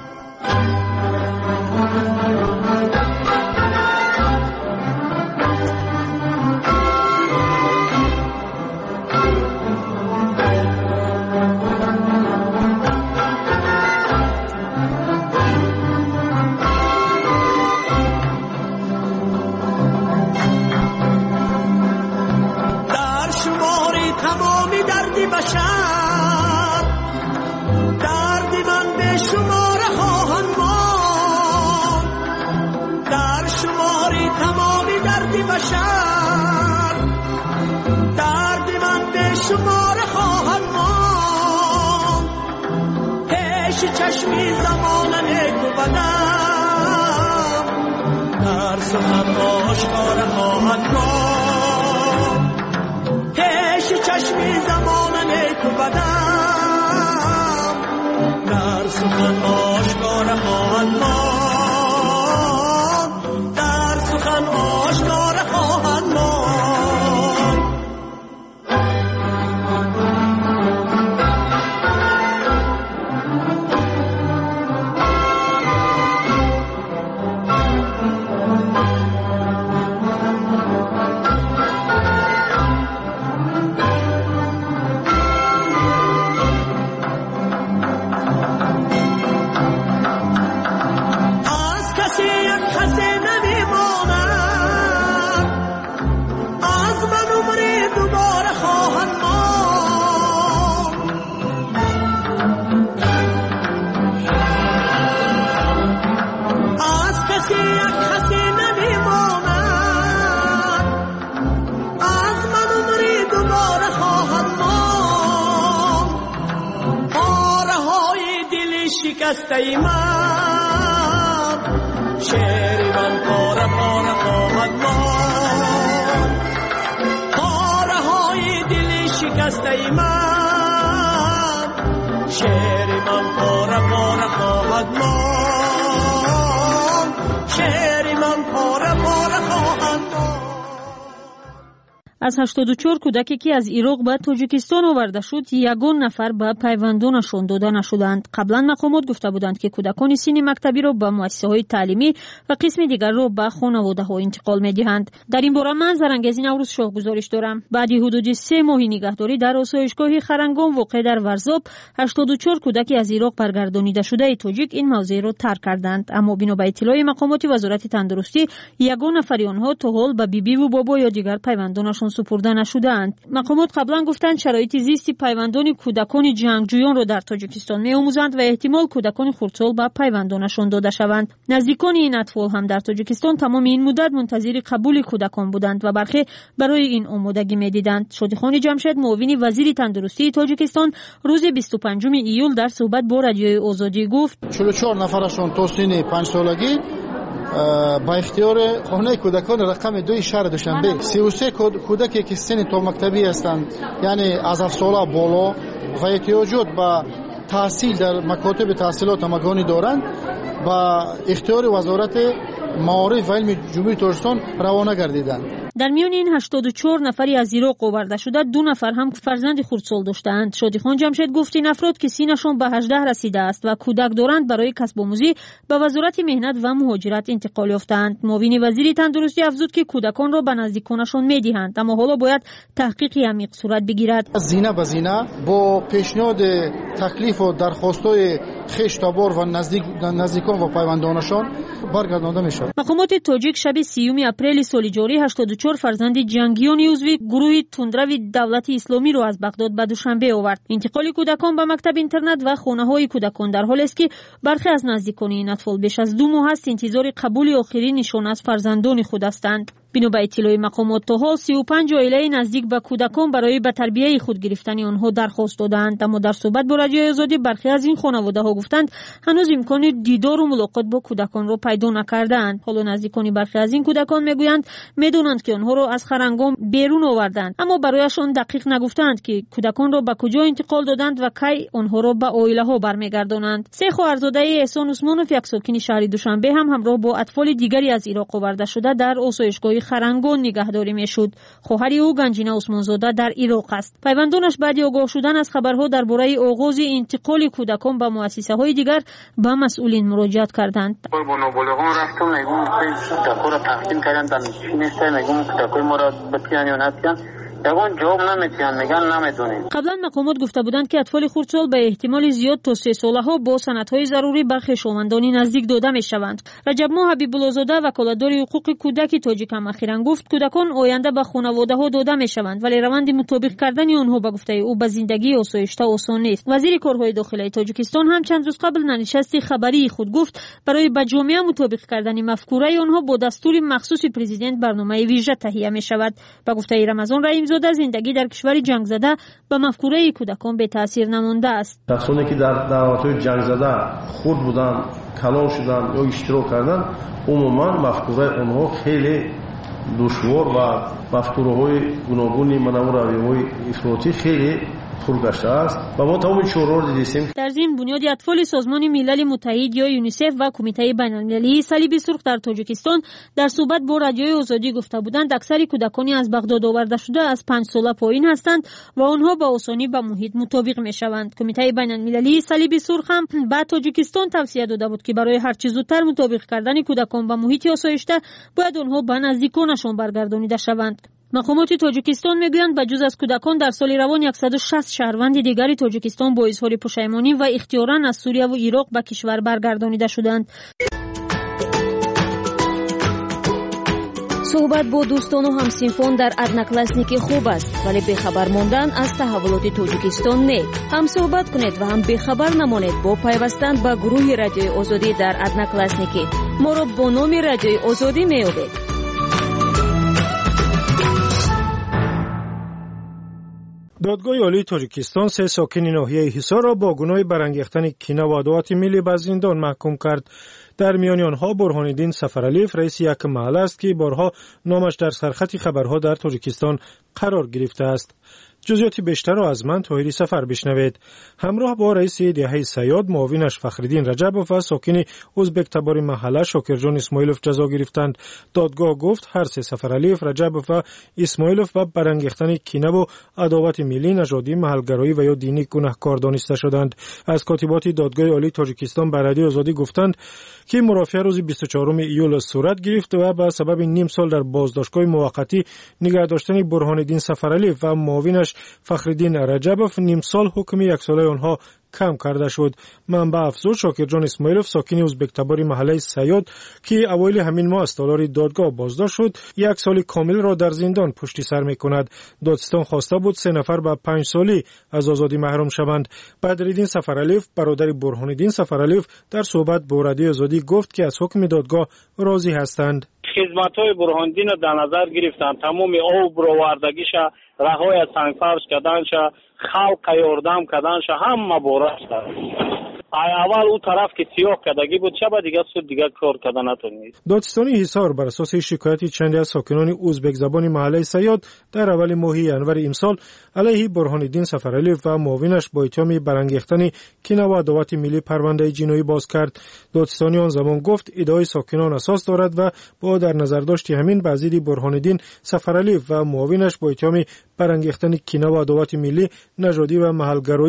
بشر درد من به شمار خواهد ماند، در شمار تمام درد بشر درد من به شمار خواهد ماند، پیش چشمی زمان نیک و بدم در سخن آشکار خواهد ماند، پیش چشمی زمان نیک و بدم در سخن آشکار خواهد ماند، در سخن آشکار خواهد ماند. شکسته من شعر من پاره پاره خواهد ماند، پاره های دل شکسته من شعر من پاره پاره خواهد ماند، شعر من پاره پاره خواهد ماند. از هشتاد و چهار کودکی که از عراق به تاجیکستان آورده شد یگان نفر به پیوندانشان داده نشدند. قبلا مقامات گفته بودند که کودکان سن مکتبی را به مؤسسه‌های تعلیمی و قسم دیگر را به خانواده‌ها انتقال می‌دهند. در این باره من زرنگزی نوروز شاه گزارش دارم. بعد حدود سه ماه نگهداری در آسایشگاه خرنگان واقع در ورزاب هشتاد و چهار کودکی از عراق برگردانیده شده تاجیک این موضوع را ترک کردند، اما بنا به اطلاع مقامات وزارت تندرستی یگان نفر آنها تا حال به بیبی و بابا یا دیگر پیوندانشان سپرده نشدند. مقامات قبلا گفتند شرایط زیستی پیوندان کودکان جنگجویان را در تاجیکستان می‌آموزند و احتمال کودکان خردسال به پیوندانشان داده شوند. نزدیکان این اطفال هم در تاجیکستان تمام این مدت منتظر قبول کودکان بودند و برخی برای این آمادگی می‌دیدند. شادیخان جمشید معاون وزیر تندرستی تاجیکستان روز بیست و پنجم ایول در صحبت با رادیوی آزادی گفت چهل و چهار نفرشون تا سن پنج سالگی با اختیار خانه کودکان رقم دوی شهر دوشنبه، سی و سه کودکی که سن تا مکتبی هستند یعنی از هفت ساله بالا و احتیاجات به تحصیل در مکاتب تحصیلات همگانی دارند با اختیار وزارت معارف و علم جمهوری تاجیکستان روانه گردیدند. در میان این هشتاد و چهار نفری از عراق آورده شده دو نفر هم فرزند خردسال داشتند. شادیخان جمشید گفت این افراد که سنشان به هجده رسیده است و کودک دارند برای کسب آموزی به وزارت مهنت و مهاجرت انتقال یافتند. معاون وزیر تندرستی افزود که کودکان را به نزدیکانشان میدهند، اما حالا باید تحقیقی عمیق صورت بگیرد. زینه به زینه با پیشنهاد تکلیف و درخواست‌های خیشتابار و نزدیک نزدیکان و پیوندانشان برگردانده میشد. مقامات تاجیک شب سیوم اپریل سال جاری هشتاد و چهار فرزند جنگیان عضوی گروه تندروی دولت اسلامی را از بغداد به دوشنبه آورد. انتقال کودکان به مکتب اینترنت و خانه های کودکان در حالی است که برخی از نزدیکان این اطفال بیش از دو ماه است انتظار قبول آخرین نشان از فرزندان خود هستند. بنا به اطلاع مقامات تا حال سی و پنج عائله نزدیک به کودکان برای به تربیت خود گرفتن آنها درخواست دادند، اما در صحبت با رادیوی آزادی برخی از این خانواده ها گفتند هنوز امکان دیدار و ملاقات با کودکان را پیدا نکردند. حالا نزدیکان برخی از این کودکان میگویند میدونند که آنها را از خرنگام بیرون آوردند، اما برایشان دقیق نگفتند که کودکان را به کجا انتقال دادند و کی آنها را به عائله ها برمیگردانند. سه خواهرزاده احسان عثمانوف یک ساکن شهر دوشنبه هم همراه با اطفال دیگری از عراق آورده شده در آسایشگاه خرنگان نگهداری میشد. خواهر او گنجینه عثمانزاده در عراق است. پیوندانش بعد آگاه شدن از خبرها درباره آغاز انتقال کودکان به مؤسسه های دیگر به مسئولین مراجعت کردند. با نابالغان رفتم میگم کودکان را تقسیم کردن در نیست میگم کودکای ما را بتیان یا نتیان یگان جواب نمیتونن میگن نمیدونیم. قبلا مقامات گفته بودند که اطفال خردسال به احتمال زیاد تا سه ساله ها با سندهای ضروری برخی شومندانی نزدیک داده میشوند. رجب ماه حبیب الله زاده وکالتدار حقوق کودک تاجیک هم اخیراً گفت کودکان آینده به خانواده ها داده میشوند ولی روند مطابق کردن آنها به گفته او به زندگی آسایشته آسان نیست. وزیر کارهای داخلی تاجیکستان هم چند روز قبل نشست خبری خود گفت برای به جامعه مطابق کردن مفکوره آنها با دستور مخصوص پرزیدنت برنامه ویژه تهیه میشود. به گفته رمضان رحیم زاده زندگی در کشور جنگ زده به مفکوره کودکان به تاثیر نمانده است. شخصانی که در دعوت‌های جنگ زده خود بودن، کلان شدن یا اشتراک کردن، عموما مفکوره آنها خیلی دشوار و مفکوره‌های گوناگون منوروی‌های افراطی خیلی پرگشته است و ما تمام شورا را دیدیم. در ضمن بنیاد اطفال سازمان ملل متحد یا یونیسف و کمیته بین‌المللی صلیب سرخ در تاجیکستان در صحبت با رادیوی آزادی گفته بودند اکثر کودکانی از بغداد آورده شده از پنج ساله پایین هستند و آنها با آسانی به محیط مطابق میشوند. کمیته بین‌المللی صلیب سرخ هم به تاجیکستان توصیه داده بود که برای هر چه زودتر مطابق کردن کودکان به محیط آسایشته باید آنها به نزدیکانشان برگردانیده شوند. مقامات تاجیکستان میگویند بجز از کودکان در سال روان صد و شصت شهروند دیگری تاجیکستان با اظهار پشیمانی و اختیاراً از سوریه و عراق به کشور برگردانیده شدند. صحبت با دوستان و همسینفان در ادناکلاسنیک خوب است ولی بخبر ماندن از تحولات تاجیکستان نه. هم صحبت کنید و هم بخبر نمانید با پیوستن به گروه رادیوی آزادی در ادناکلاسنیک. ما را با نام رادیوی آزادی میابید. دادگاه عالی تاجیکستان سه ساکن ناحیه حصار را با گناه برانگیختن کینه و عداوت ملی به زندان محکوم کرد. در میان آنها برهان‌الدین سفرعلیف رئیس یک محله است که بارها نامش در سرخط خبرها در تاجیکستان قرار گرفته است. جزئیات بیشتر را از من طاهری سفر بشنوید. همراه با رئیس دهه سیاد معاونش فخرالدین رجبوف و ساکن ازبک تبار محله شاکرجان اسماعیلوف جزا گرفتند. دادگاه گفت هر سه سفرعلیف، رجبوف و اسماعیلوف و برانگیختن کینه و عداوت ملی، نژادی، محلگرایی و یا دینی گناهکار دانسته شدند. از کاتبات دادگاه عالی تاجیکستان به رادیو آزادی گفتند که مرافعه روز بیست و چهارم ایول صورت گرفت و به سبب نیم سال در بازداشتگاه موقتی نگه داشتن برهان‌الدین سفرعلیف و معاونش فخرالدین رجبوف نیم سال حکم یک ساله آنها کم کرده شد. منبع افزود شاکرجان اسماعیلوف ساکن ازبک تباری محله سیاد که اوایل همین ماه از تالار دادگاه بازداشت شد یک سال کامل را در زندان پشت سر می کند. دادستان خواسته بود سه نفر به پنج سالی از آزادی محروم شوند. بدرالدین سفرعلیف برادر برهان‌الدین سفرعلیف در صحبت با رادیو آزادی گفت که از حکم دادگاه راضی هستند. خدمت‌های برهان‌الدین را در نظر گرفتند، تمام آب برآوردگیش، رهای از سنگفرش کردنش، خلق یاردم کردنش، همه بارش اول او طرف که سیاه کردگی بود شب دیگه سود دیگه کار کردن نتونید. دادستان حصار بر اساس شکایت چندی از ساکنان ازبک زبان محله سیاد در اول ماه ینور امسال علیه برهان‌الدین سفرعلیف و معاونش با اتهام برانگیختن کینه و عداوت ملی پرونده جنایی باز کرد. دادستانی آن زمان گفت ادعای ساکنان اساس دارد و با در نظر داشت همین به ضد برهان‌الدین سفرعلیف و معاونش با اتهام برانگیختن کینه و عداوت ملی، نژادی و محلگرایی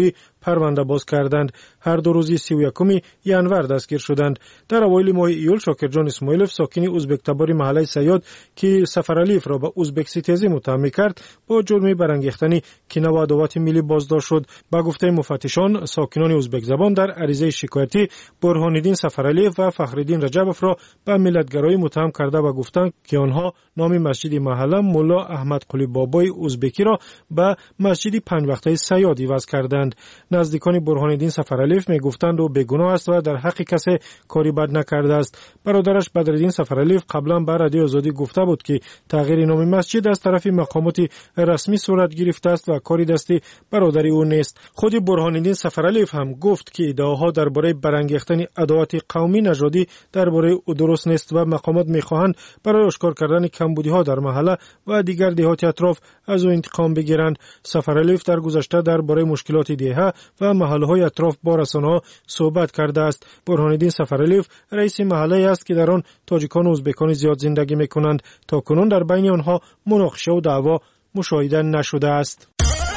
پرونده باز کردند. هر دو روزی سی و یکم ینور دستگیر شدند. در اوایل ماه ایول شاکرجان اسماعیلوف ساکن ازبک تباری محله سیاد که سفرعلیف را به ازبک ستیزی متهم کرد با جرم برانگیختن کینه و عداوت ملی بازداشت شد. با گفته مفتشان ساکنان ازبک زبان در عریضه شکایتی برهانالدین سفرعلیف و فخرالدین رجبوف را به ملتگرایی متهم کرده و گفتند که آنها نام مسجد محله مولا احمد قلی بابای ازبکی را به مسجد پنج وقته سیاد عوض کردند. نزدیکان برهانالدین سفرعلیف میگفتند او بیگناه است و در حق کسی کاری بد نکرده است. برادرش بدرالدین سفرعلیف قبلا به رادیو آزادی گفته بود که تغییر نام مسجد از طرف مقامات رسمی صورت گرفته است و کاری دستی برادری او نیست. خود برهانالدین سفرعلیف هم گفت که ادعاها درباره برانگیختن عداوت قومی نژادی درباره او درست نیست و مقامات میخواهند برای آشکار کردن کمبودی‌ها در محله و دیگر دهات اطراف از او انتقام بگیرند. سفرعلیف در گذشته درباره مشکلات دهه و محله‌های اطراف با رسانه‌ها صحبت کرده است. برهانالدین سفرعلیف رئیس محله است که در آن تاجیکان و ازبکان زیاد زندگی می‌کنند. تا کنون در بین آنها مناقشه و دعوا مشاهده نشده است.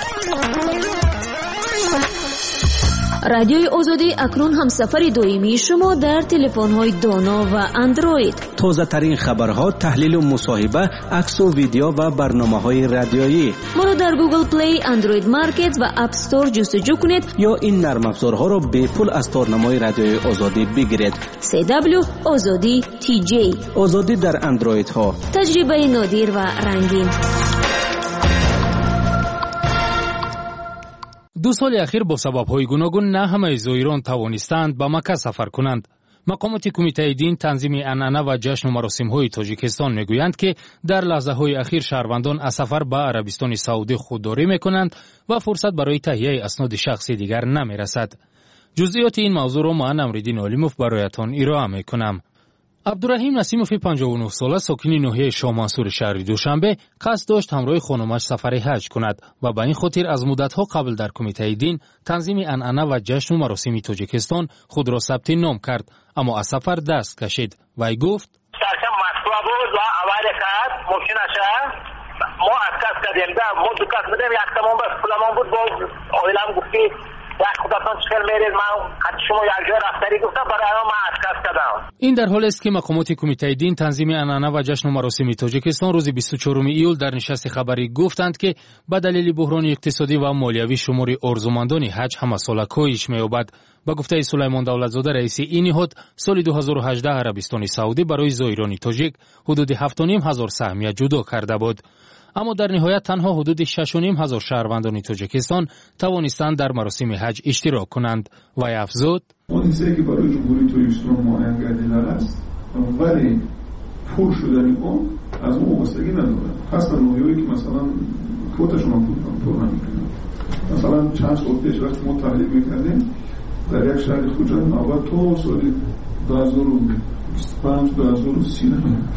رادیوی آزادی اکنون همسفر دائمی شما در تلفن‌های دانا و اندروید. تازه ترین خبرها، تحلیل و مصاحبه، عکس و ویدیو و برنامه‌های رادیویی. ما را در گوگل پلی، اندروید مارکت و اپ استور جستجو کنید یا این نرم افزارها را به پول از تارنمای رادیوی آزادی بگیرید. سی دبلیو آزادی تی جی. آزادی در اندروید ها. تجربه نادر و رنگین. دو سال اخیر با سبب‌های گوناگون نه همه زائران توانستند به مکه سفر کنند. مقامات کمیته دین، تنظیم عنعنه و جشن و مراسم‌های تاجیکستان میگویند که در لحظه‌های اخیر شهروندان از سفر به عربستان سعودی خودداری میکنند و فرصت برای تهیه اسناد شخصی دیگر نمیرسد. جزئیات این موضوع را من امرالدین علیموف برایتان ارائه میکنم. عبدالرحیم نسیموف پنجاه و نه ساله ساکن ناحیه شاه منصور شهر دوشنبه قصد داشت همراه خانمش سفر حج کند و به این خاطر از مدت‌ها قبل در کمیته دین، تنظیم عنعنه و جشن و مراسم تاجیکستان خود را ثبت نام کرد، اما از سفر دست کشید. وی گفت سرکم مطلوب بود و اول کرد ممکن است ما از کس کردیم ده ما دو کس بدیم یک تمام بس پولمان بود با آیلم گفتی یک خودتان چخل میرید من حتی شما یک جای رفتاری گفتم برای ما از کس کردم. این در حال است که مقامات کمیته دین، تنظیم عنعنه و جشن و مراسم تاجیکستان روز بیست و چهارم ایول در نشست خبری گفتند که به دلیل بحران اقتصادی و مالیوی شمار آرزومندان حج همه ساله کاهش می‌یابد. با گفته سلیمان دولتزاده رئیس این نهاد، سال دو هزار و هجده عربستان سعودی برای زائران تاجیک حدود هفت و نیم هزار سهمیه جدا کرده بود. اما در نهایت تنها حدود شش و نیم هزار شهروندان تاجیکستان توانستند در مراسم حج اشتراک کنند. و افزود اون چیزی که برای جمهوری توریستان معین گردیده است ولی پول شدن اون از اون وابستگی نداره. خاص در نوعی که مثلا کوتاشون رو پر نمی‌کنن. مثلا چند سال پیش وقتی ما تحلیل می‌کردیم در یک شهر خوجان آباد تو سال دو هزار و بیست و پنج دو هزار و سی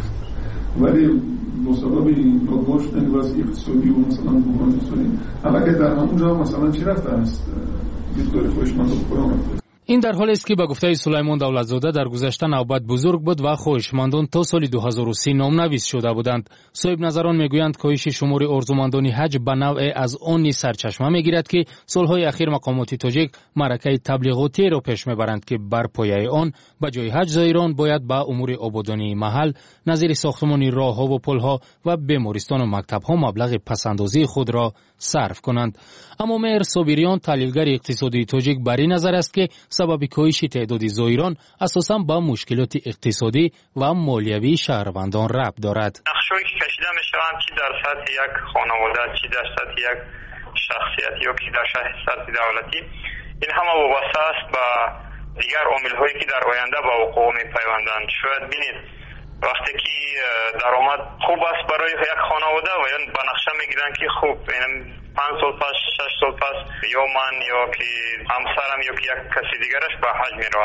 ولی مسبب این نگوش این وضع اقتصادی و مثلا بحران اقتصادی حالا که در همونجا مثلا چی رفته است بیشتر خوشمند و پرآمده. این در حالی است که به گفته سلیمان دولتزاده در گذشته نوبت بزرگ بود و خواهشمندان تا سال دو هزار و سه نامنویس شده بودند. صاحب نظران میگویند کاهش شمار آرزومندان حج به نوع از آن سرچشمه میگیرد که سالهای اخیر مقامات تاجیک معرکه تبلیغاتی را پیش میبرند که بر پایه آن به جای حج زائران باید به امور آبادانی محل، نظیر ساختمان راهها و پلها و بیمارستان و مکتبها مبلغ پسندازی خود را صرف کنند. اما مهر صابریان، تحلیلگر اقتصادی تاجیک، بر این نظر است که سبب کاهش تعداد زائران اساساً با مشکلات اقتصادی و مالیوی شهروندان ربط دارد. نقشه‌ای که کشیده می‌شوند چی در سطح یک خانواده، چی در سطح یک شخصیت یا کی در سطح دولتی، این همه وابسته است به دیگر عامل‌هایی که در آینده با وقوع می‌پیوندند. شاید ببینید وقتی که درآمد خوب است برای یک خانواده و یعنی به نقشه می‌گیرند که خوب یعنی پنج سال پس، شش سال پس یا من یا که همسرم یا که یک کسی دیگرش به حج می‌رود.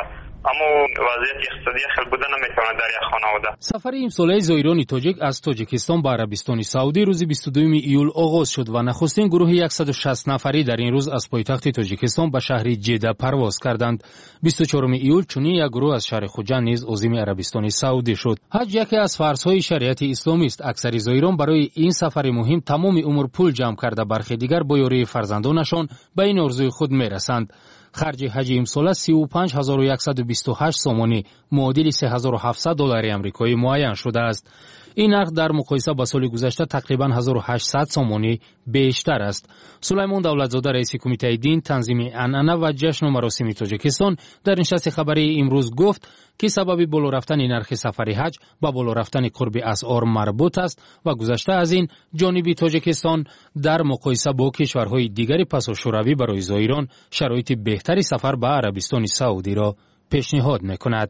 اما وضعیت اقتصادی خیلی بوده نمیتونه در یک خانواده. سفر امساله زایران تاجیک از تاجیکستان به عربستان سعودی روز بیست و دوم ایول آغاز شد و نخستین گروه صد و شصت نفری در این روز از پایتخت تاجیکستان به شهر جده پرواز کردند. بیست و چهارم ایول چنین یک گروه از شهر خوجند نیز عازم عربستان سعودی شد. حج یکی از فرض‌های شریعت اسلامی است. اکثر زایران برای این سفر مهم تمام عمر پول جمع کرده، برخی دیگر با یاری فرزندانشان به این آرزوی خود میرسند. خرج حج امسال سی و پنج هزار و صد و بیست و هشت سومانی معادل سه هزار و هفتصد دلار آمریکایی معین شده است. این نرخ در مقایسه با سال گذشته تقریبا هزار و هشتصد سومانی بیشتر است. سلیمان دولتزاده رئیس کمیته دین، تنظیم عنعنه و جشن و مراسم تاجیکستان در نشست خبری امروز گفت که سبب بالا رفتن نرخ سفر حج با بالا رفتن قرب اسعار مربوط است و گذشته از این جانب تاجیکستان در مقایسه با کشورهای دیگر پس شوروی برای زایران شرایط بهتری سفر به عربستان سعودی را پیشنهاد می‌کند.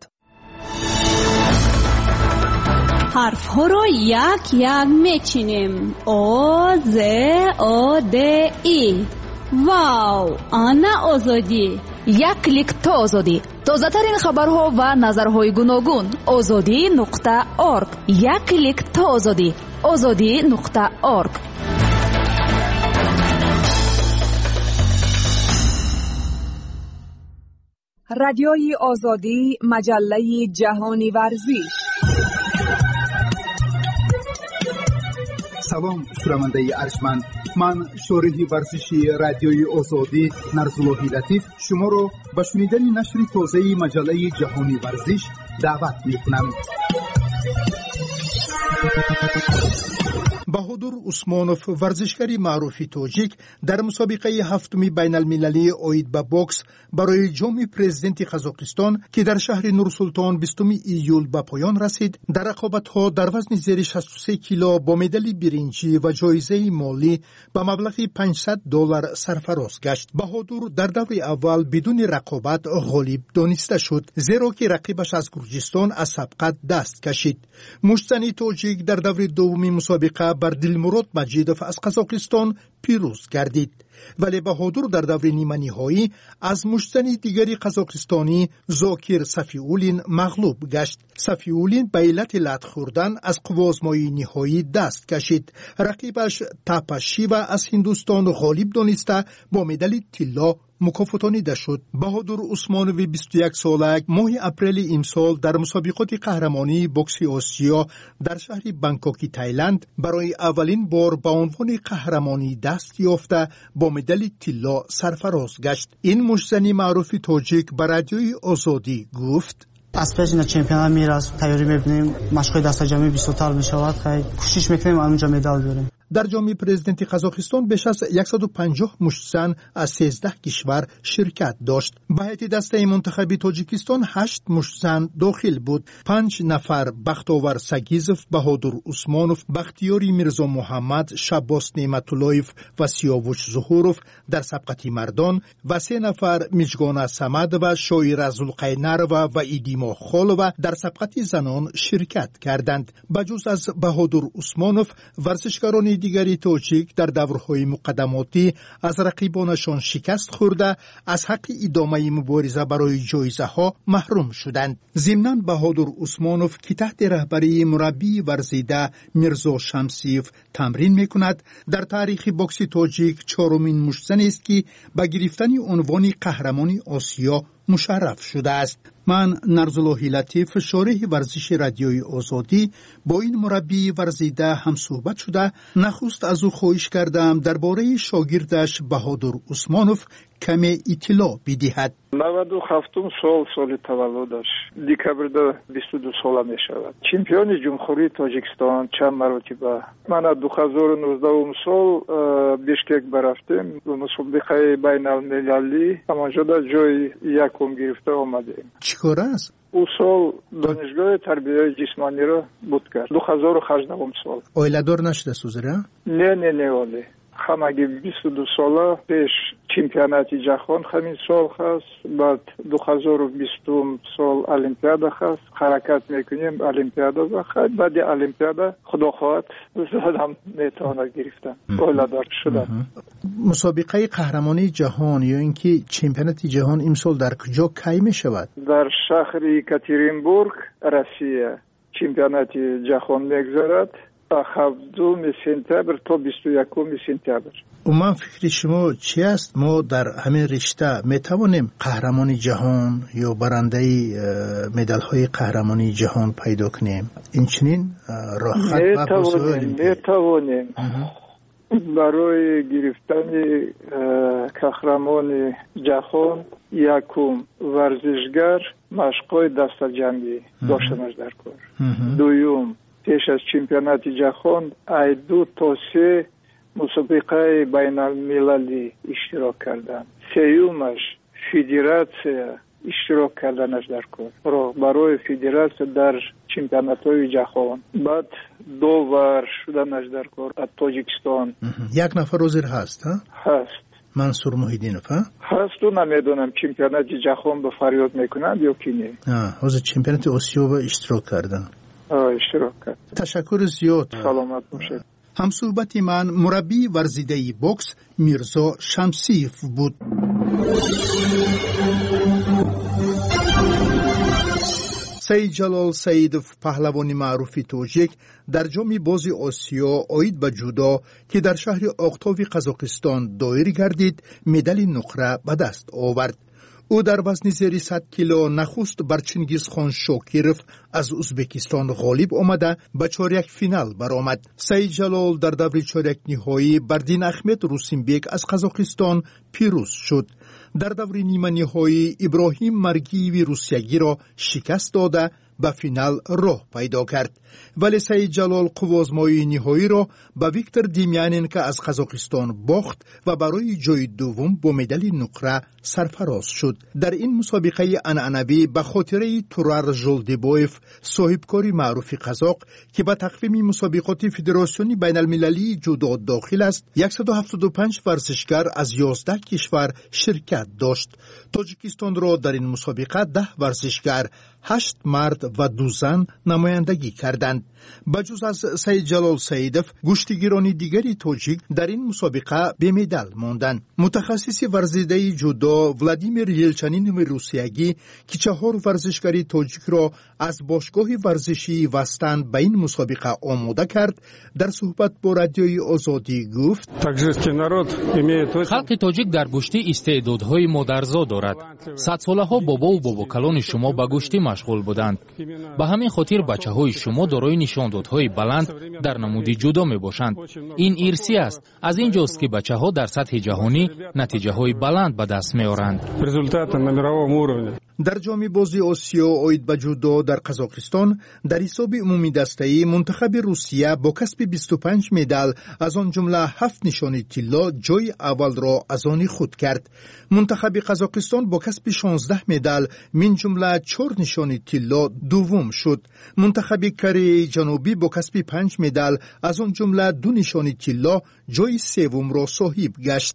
حرف ها را یک یک میچینیم. او ز او د ای. واو، آنا آزادی. یک کلیک تا آزادی. تازه ترین خبرها و نظرهای گوناگون. آزادی نقطه اورگ. یک کلیک تا آزادی. آزادی نقطه اورگ. رادیوی آزادی، مجله جهانی ورزش. سلام شنونده ارجمند، من شارح ورزشی رادیوی آزادی نرزالله لطیف شما را به شنیدن نشر تازه مجله جهانی ورزش دعوت می‌کنم. بهادر عثمانوف ورزشکار معروف تاجیک در مسابقه هفتمی بین المللی عاید به بوکس برای جام پرزیدنت قزاقستان که در شهر نورسلطان بیستم ایول به پایان رسید، در رقابت‌ها در وزن زیر شصت و سه کیلو با مدال برنجی و جایزه مالی به مبلغ پانصد دلار سرفراز گشت. بهادر در دور اول بدون رقابت غالب دانسته شد، زیرا که رقیبش از گرجستان از سبقت دست کشید. مشتزن تاجیک در دور دومی مسابقه بر دلمراد مجیدوف از قزاقستان پیروز گردید، ولی بهادر در دور نیمه نهایی از مشتزن دیگری قزاقستانی زاکر صفیولین مغلوب گشت. صفیولین به علت لت خوردن از قوازمایی نهایی دست کشید. رقیبش تاپاشیوا از هندوستان غالب دانسته با مدال طلا مکافاتانیده شد. بهادر عثمانوی بیست و یک ساله ماه اپریل امسال در مسابقات قهرمانی بوکس آسیا در شهر بانکوک تایلند برای اولین بار به عنوان قهرمانی دست یافته با مدال طلا سرفراز گشت. این مشتزن معروف تاجیک به رادیوی آزادی گفت: از پیش این چمپیونات میراث تیاری می‌بینیم، مشق‌های دست جمعی بیست تا می‌شود، خیلی کوشش می‌کنیم اونجا مدال بیاریم. در جام پرزیدنت قزاقستان بیش از صد و پنجاه مشتزن از سیزده کشور شرکت داشت. به هیئت دسته منتخب تاجیکستان هشت مشتزن داخل بود. پنج نفر بختاور سگیزوف، بهادر عثمانوف، بختیاری میرزا محمد، شباس نعمت‌اللهیف و سیاوش ظهوروف در سبقت مردان و سه نفر میجگان صمد و شاعر زلقینروا و ایدیما خالوا در سبقت زنان شرکت کردند. بجز از بهادر عثمانوف، ورزشکاران دیگری تاجیک در دورهای مقدماتی از رقیبانشان شکست خورده از حق ادامه مبارزه برای جایزه ها محروم شدند. ضمناً بهادر عثمانوف که تحت رهبری مربی ورزیده میرزا شمسیف تمرین میکند، در تاریخ بوکس تاجیک چهارمین مشتزن است که به گرفتن عنوان قهرمانی آسیا مشرف شده است. من نرزالله لطیف شارح ورزش رادیوی آزادی با این مربی ورزیده هم صحبت شده. نخست از او خواهش کردم درباره شاگردش بهادر عثمانوف کمی اطلاع بدهد. نود و هفتم سال سال تولدش دکبر بیست و دو ساله می شود. چمپیون جمهوری تاجیکستان چند مرتبه. من دو هزار و نوزده سال بیشکک برفتیم مسابقه بین المللی، همانجا در جای یکم گرفته آمدیم. چیکار است؟ او سال دانشگاه تربیت جسمانی را بود کرد. دو هزار و هجده سال. اویلادور نشده سوزره؟ نه نه نه ولی همگی بیست و دو ساله پیش чемпионати ҷаҳон ҳамин сол ҳаст, баъд ду ҳазору бистум сол олимпиада ҳаст, ҳаракат мекунем олимпиада бахад, баъди олимпиада худо хоҳад задам метавонад гирифтан оиладор шудан. мусобиқаи қаҳрамонии ҷаҳон ё ин ки чемпионати ҷаҳон имсол дар куҷо кай мешавад? дар шаҳри Екатеринбург, Россия чемпионати ҷаҳон мегзарад ҳафтуми сентябр то бисту якуми сентябр. умуман фикри шумо чи аст? мо дар ҳамин ришта метавонем қаҳрамони ҷаҳон ё барандаи медалҳои қаҳрамонии ҷаҳон пайдо кунем? инчунин роҳат метавонем метавонем барои гирифтани қаҳрамони ҷаҳон якум варзишгар машқҳои дастаҷамӣ доштанаш дар кор, дуюм пеш аз чемпионати ҷаҳон ай ду то се мусобиқаи байналмилалӣ иштирок кардан, сеюмаш федератсия иштирок карданаш дар кор, барои федератсия дар чемпионатҳои ҷаҳон, баъд довар шуданаш дар кор аз Тоҷикистон. як нафар ҳозир ҳаст? ҳаст. Мансур Муҳиддинов ҳасту, намедонам чемпионати ҷаҳон ба фарёд мекунанд ё ки не. ҳозир чемпионати Осиё ба иштирок кардан. иштирок кард. ташаккури зиёд. саломат бошед. ҳамсӯҳбати ман мураббии варзидаи бокс Мирзо Шамсиев буд. саид ҷалол саидов, паҳлавони маъруфи тоҷик, дар ҷоми бози Осиё оид ба ҷудо ки дар шаҳри Оқтови Қазоқистон доир гардид, медали нуқра ба даст овард. ӯ дар вазни зери сад кило нахуст бар Чингизхон Шокиров аз Узбекистон ғолиб омада ба чорякфинал баромад. Саид Ҷалол дар даври чорякниҳоӣ бар Дин Ахмед Русинбек аз Қазоқистон пирӯз шуд. дар даври ниманиҳоӣ Иброҳим Маргиеви русиягиро шикаст дода ба финал роҳ пайдо кард. вале Саид Ҷалол қуввозмоии ниҳоиро ба Виктор Демьяненко аз Қазоқистон бохт ва барои ҷои дуввум бо медали нуқра сарфароз шуд. дар ин мусобиқаи анъанавӣ ба хотираи Турар Жолдибоев, соҳибкори маъруфи қазоқ ки ба тақвими мусобиқоти Федерасиони байналмилалии ҷудо дохил аст, яксаду ҳафтоду панҷ варзишгар аз ёздаҳ кишвар ширкат дошт. Тоҷикистонро дар ин мусобиқа даҳ варзишгар, ҳашт мард ва ду зан намояндагӣ карданд. ба ҷуз аз Саид Ҷалол Саидов, гӯштигирони дигари тоҷик дар ин мусобиқа бемедал монданд. мутахассиси варзидаи ҷудо Владимир Елчанинови русиягӣ ки чаҳор варзишгари тоҷикро аз бошгоҳи варзишии Вастан ба ин мусобиқа омода кард, дар суҳбат бо радиои Озодӣ гуфт: халқи тоҷик дар гӯшти истеъдодҳои модарзо дорад. садсолаҳо бобову бобокалони шумо ба гӯштӣ машғул буданд. ба ҳамин хотир бачаҳои шумо дорои нишондодҳои баланд дар намуди ҷудо мебошанд. ин ирсӣ аст. аз ин ҷост ки бачаҳо дар сатҳи ҷаҳонӣ натиҷаҳои баланд ба даст меоранд. дар ҷоми бози Осиё оид ба ҷудо дар Қазоқистон, дар ҳисоби умумидастаӣ мунтахаби Русия бо касби бисту панҷ медал, аз он ҷумла ҳафт нишони тилло, ҷои аввалро аз они худ кард. мунтахаби Қазоқистон бо касби шонздаҳ медал, мин ҷумла чор нишони тилло, дуввум шуд. мунтахаби Кореяи Ҷанубӣ бо касби панҷ медал, аз он ҷумла ду нишони тилло, ҷои севумро соҳиб гашт.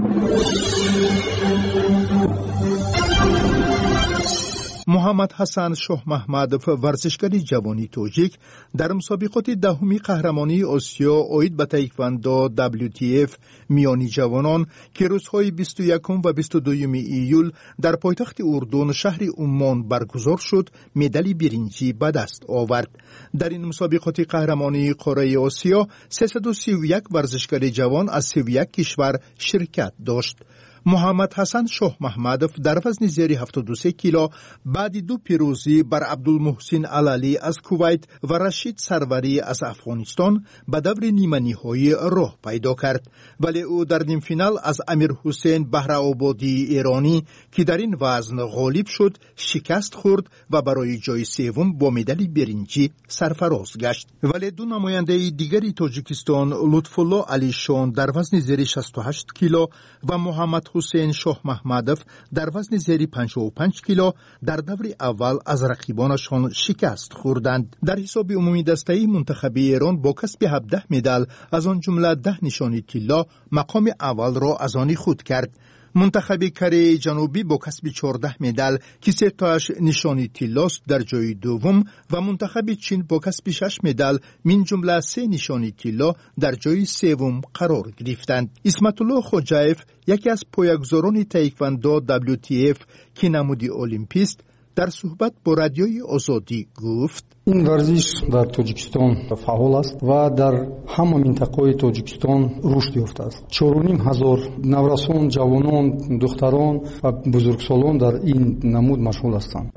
муҳаммад Ҳасан Шоҳмаҳмадов, варзишгари ҷавони тоҷик, дар мусобиқоти даҳуми қаҳрамонии Осиё оид ба таеквондо дабл ю ти эф миёни ҷавонон ки рӯзҳои бисту якум ва бисту дуюми июл дар пойтахти Урдун шаҳри Уммон баргузор шуд, медали биринҷӣ ба даст овард. дар ин мусобиқоти қаҳрамонии қораи Осиё сесаду сию як варзишгари ҷавон аз сию як кишвар ширкат дошт. муҳаммад Ҳасан Шоҳмаҳмадов дар вазни зери ҳафтоду се кило баъди ду пирӯзӣ бар Абдулмуҳсин Алалӣ аз Кувайт ва Рашид Сарварӣ аз Афғонистон ба даври ниманиҳоӣ роҳ пайдо кард. вале ӯ дар нимфинал аз Амирҳусейн Баҳраободии эронӣ ки дар ин вазн ғолиб шуд, шикаст хӯрд ва барои ҷои севум бо медали биринҷӣ сарфароз гашт. вале ду намояндаи дигари Тоҷикистон, Лутфулло Алишон дар вазни зери шасту ҳашт кило ва Муҳаммад Ҳусейн Шоҳмаҳмадов дар вазни зери панҷоҳу панҷ кило дар даври аввал аз рақибонашон шикаст хӯрданд. дар ҳисоби умумидастаи мунтахаби Эрон бо касби ҳабдаҳ медал, аз он ҷумла даҳ нишони тилло, мақоми аввалро аз они худ кард. منتخب کره جنوبی با کسب چهارده مدال که سه تاش نشانی طلاست در جای دوم و منتخب چین با کسب شش مدال من جمله سه نشانی طلا در جای سوم قرار گرفتند. اسمت الله خوجایف یکی از پایه‌گذاران تایکواندو دبلیو تی اف که نمودی المپیست در صحبت با رادیوی آزادی گفت این ورزش در تاجیکستان فعال است و در همه منطقه تاجیکستان رشد یافته است. چهار و نیم هزار نورسان، جوانان، دختران و بزرگسالان در این نمود مشغول هستند.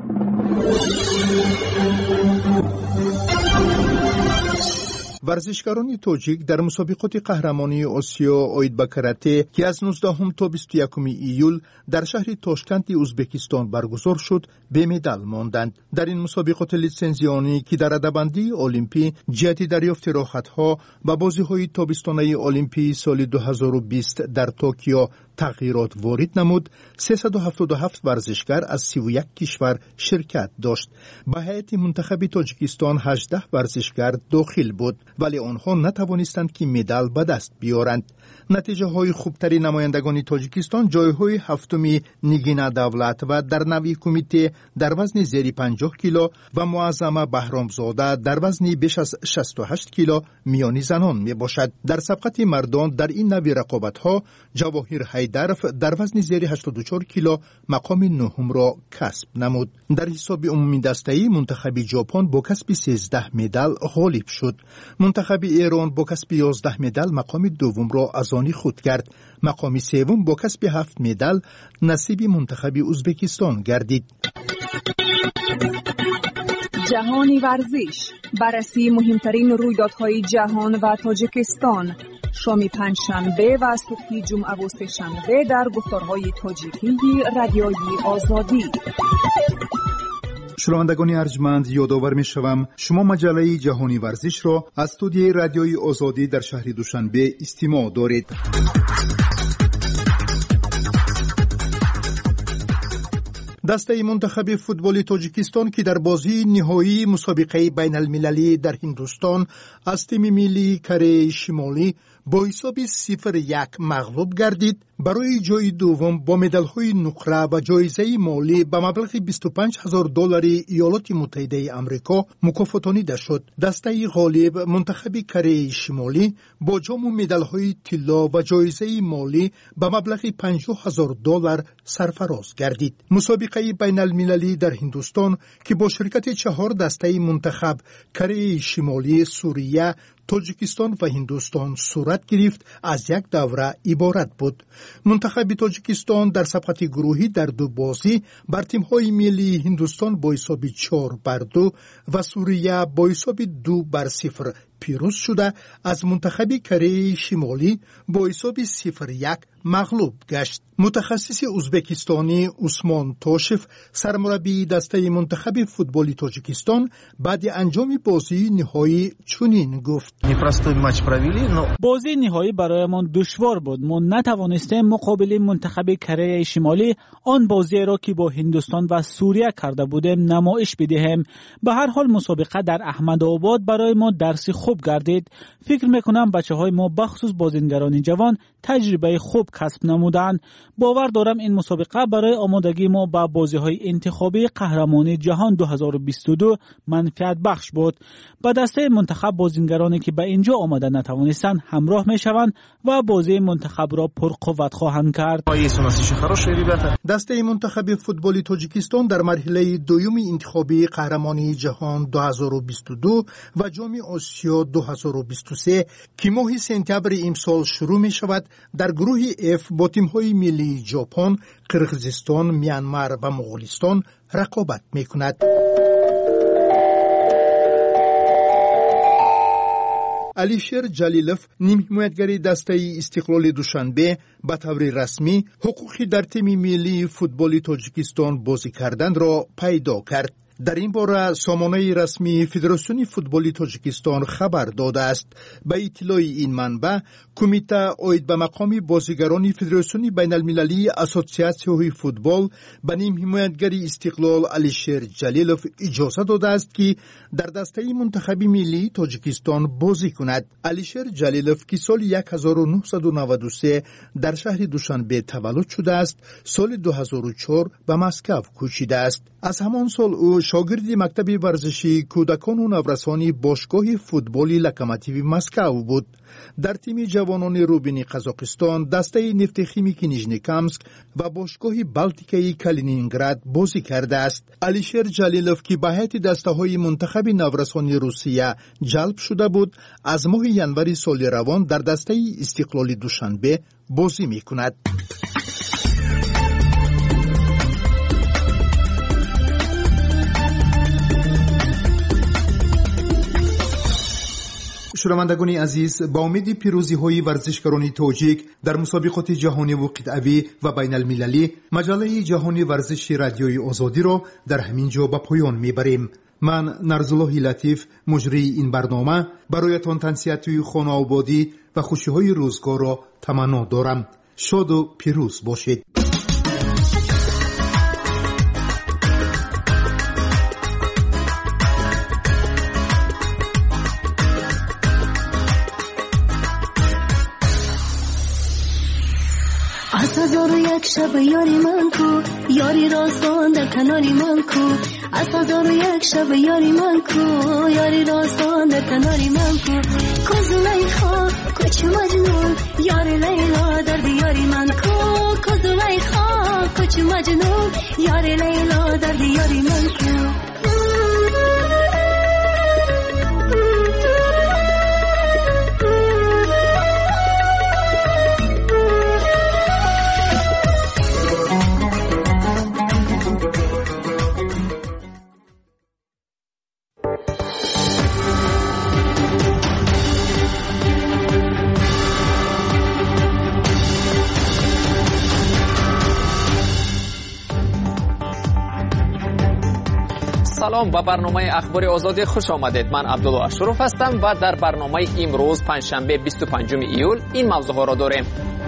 ورزشکاران تاجیک در مسابقات قهرمانی آسیا آید به کراته که از نوزدهم تا بیست و یکم ایول در شهر تاشکند ازبکستان برگزار شد به مدال ماندند. در این مسابقات لیسنزیانی که در رده‌بندی المپی جهت دریافت راحت‌ها و بازی‌های تابستانه المپی سال دو هزار و بیست در توکیو تغییرات وارد نمود، سیصد و هفتاد و هفت ورزشکار از سی و یک کشور شرکت داشت. به هیئت منتخب تاجیکستان هجده ورزشکار داخل بود، ولی آنها نتوانستند که مدال به دست بیارند. نتیجه های خوبتری نمایندگان تاجیکستان جایهای هفتمی نگینا دولت و در نوی کمیته در وزن زیر پنجاه کیلو و معظمه بهرامزاده در وزن بیش از شصت و هشت کیلو میانی زنان می باشد. در سبقت مردان در این نوی رقابت ها جواهر حیدرف در وزن زیر هشتاد و چهار کیلو مقام نهم را کسب نمود. در حساب عمومی دسته‌ای منتخب ژاپن با کسب سیزده مدال غالب شد. منتخب ایران با کسب یازده مدال مقام دوم را از آن خود کرد. مقام سوم با کسب هفت مدال نصیب منتخب ازبکستان گردید. جهانی ورزش، بررسی مهمترین رویدادهای جهان و تاجیکستان، شام پنجشنبه و صبح جمعه و سه‌شنبه در گفتارهای تاجیکی رادیوی آزادی. شنوندگان ارجمند، یادآور می‌شوم شما مجله جهانی ورزش را از استودیوی رادیوی آزادی در شهر دوشنبه استماع دارید. دسته منتخب فوتبال تاجیکستان که در بازی نهایی مسابقه بین المللی در هندوستان از تیم ملی کره شمالی با حساب صفر یک مغلوب گردید، برای جای دوم با مدال‌های نقره و جایزه مالی به مبلغ بیست و پنج هزار دلار ایالات متحده آمریکا مکافاتانیده شد. دسته غالب منتخب کره شمالی با جام و مدال‌های طلا و جایزه مالی به مبلغ پنجاه هزار دلار سرفراز گردید. مسابقه بین المللی در هندوستان که با شرکت چهار دسته منتخب کره شمالی، سوریه، تاجیکستان و هندوستان صورت گرفت از یک دوره عبارت بود. منتخب تاجیکستان در سبقت گروهی در دو بازی بر تیم‌های ملی هندوستان با حساب چهار بر دو و سوریه با حساب دو بر صفر پیروز شده از منتخب کره شمالی با حساب صفر یک مغلوب گشت. متخصص ازبکستانی عثمان توشف سرمربی دسته منتخب فوتبال تاجیکستان بعد انجام بازی نهایی چنین گفت: بازی نهایی برایمان دشوار بود. ما نتوانستیم مقابل منتخب کره شمالی آن بازی را که با هندوستان و سوریه کرده بودیم نمایش بدهیم. به هر حال مسابقه در احمدآباد برای ما درسی خوب گردید. فکر میکنم بچه های ما بخصوص بازیگران جوان تجربه خوب کسب نمودند. باور دارم این مسابقه برای آمادگی ما به بازی های انتخابی قهرمانی جهان دو هزار و بیست و دو منفعت بخش بود. با دسته منتخب بازیگرانی که به اینجا آمده نتوانستند همراه میشوند و بازی منتخب را پرقوت خواهند کرد. دسته منتخب فوتبال تاجیکستان در مرحله دوم انتخابی قهرمانی جهان دو هزار و بیست و دو و جام آسیا دو هزار و بیست و سه که ماه سپتامبر امسال شروع می شود در گروه اف با تیم‌های ملی ژاپن، قرقیزستان، میانمار و مغولستان رقابت می کند. علیشیر جلیلوف نیم حمایتگر دسته استقلال دوشنبه به طور رسمی حقوقی در تیم ملی فوتبال تاجیکستان بازی کردن را پیدا کرد. در این باره سامانه رسمی فدراسیون فوتبال تاجیکستان خبر داده است. به اطلاع این منبع، کمیته عاید به مقام بازیگران فدراسیون بین المللی اسوسیاسیون فوتبال به نیم حمایتگری استقلال علیشیر جلیلوف اجازه داده است که در دسته منتخب ملی تاجیکستان بازی کند. علیشیر جلیلوف که سال هزار و نهصد و نود و سه در شهر دوشنبه تولد شده است، سال دو هزار و چهار به مسکو کوچیده است. از همان سال او شاگرد مکتب ورزشی کودکان و نورسان باشگاه فوتبال لوکوموتیو مسکو بود. در تیم جوانان روبین قزاقستان، دسته نفت خیمیکی نیژنیکامسک و باشگاه بالتیکی کالینینگراد بازی کرده است. علیشیر جلیلوف که به هیئت دسته‌های منتخب نورسان روسیه جلب شده بود، از ماه ژانویه سال روان در دسته استقلال دوشنبه بازی می‌کند. شنوندگان عزیز، با امید پیروزی های ورزشکاران تاجیک در مسابقات جهانی و قطعی و بین المللی، مجله جهانی ورزش رادیوی آزادی را در همین جا به پایان میبریم. من نرزالله لطیف، مجری این برنامه، برایتان تنسیت خانه آبادی و خوشی های روزگار را تمنا دارم. شاد و پیروز باشید. از هزار و یک شب یاری من کو، یاری راستان در کناری من کو. از هزار و یک شب یاری من کو، یاری راستان در کناری من کو. کو زلیخا کوچ مجنون، یاری لیلا در دیاری من کو. کو زلیخا کوچ مجنون، یاری لیلا در دیاری من کو. سلام، به برنامه اخبار آزادی خوش آمدید. من عبدالله اشرف هستم و در برنامه امروز پنجشنبه بیست و پنجم ایول این موضوع ها را داریم.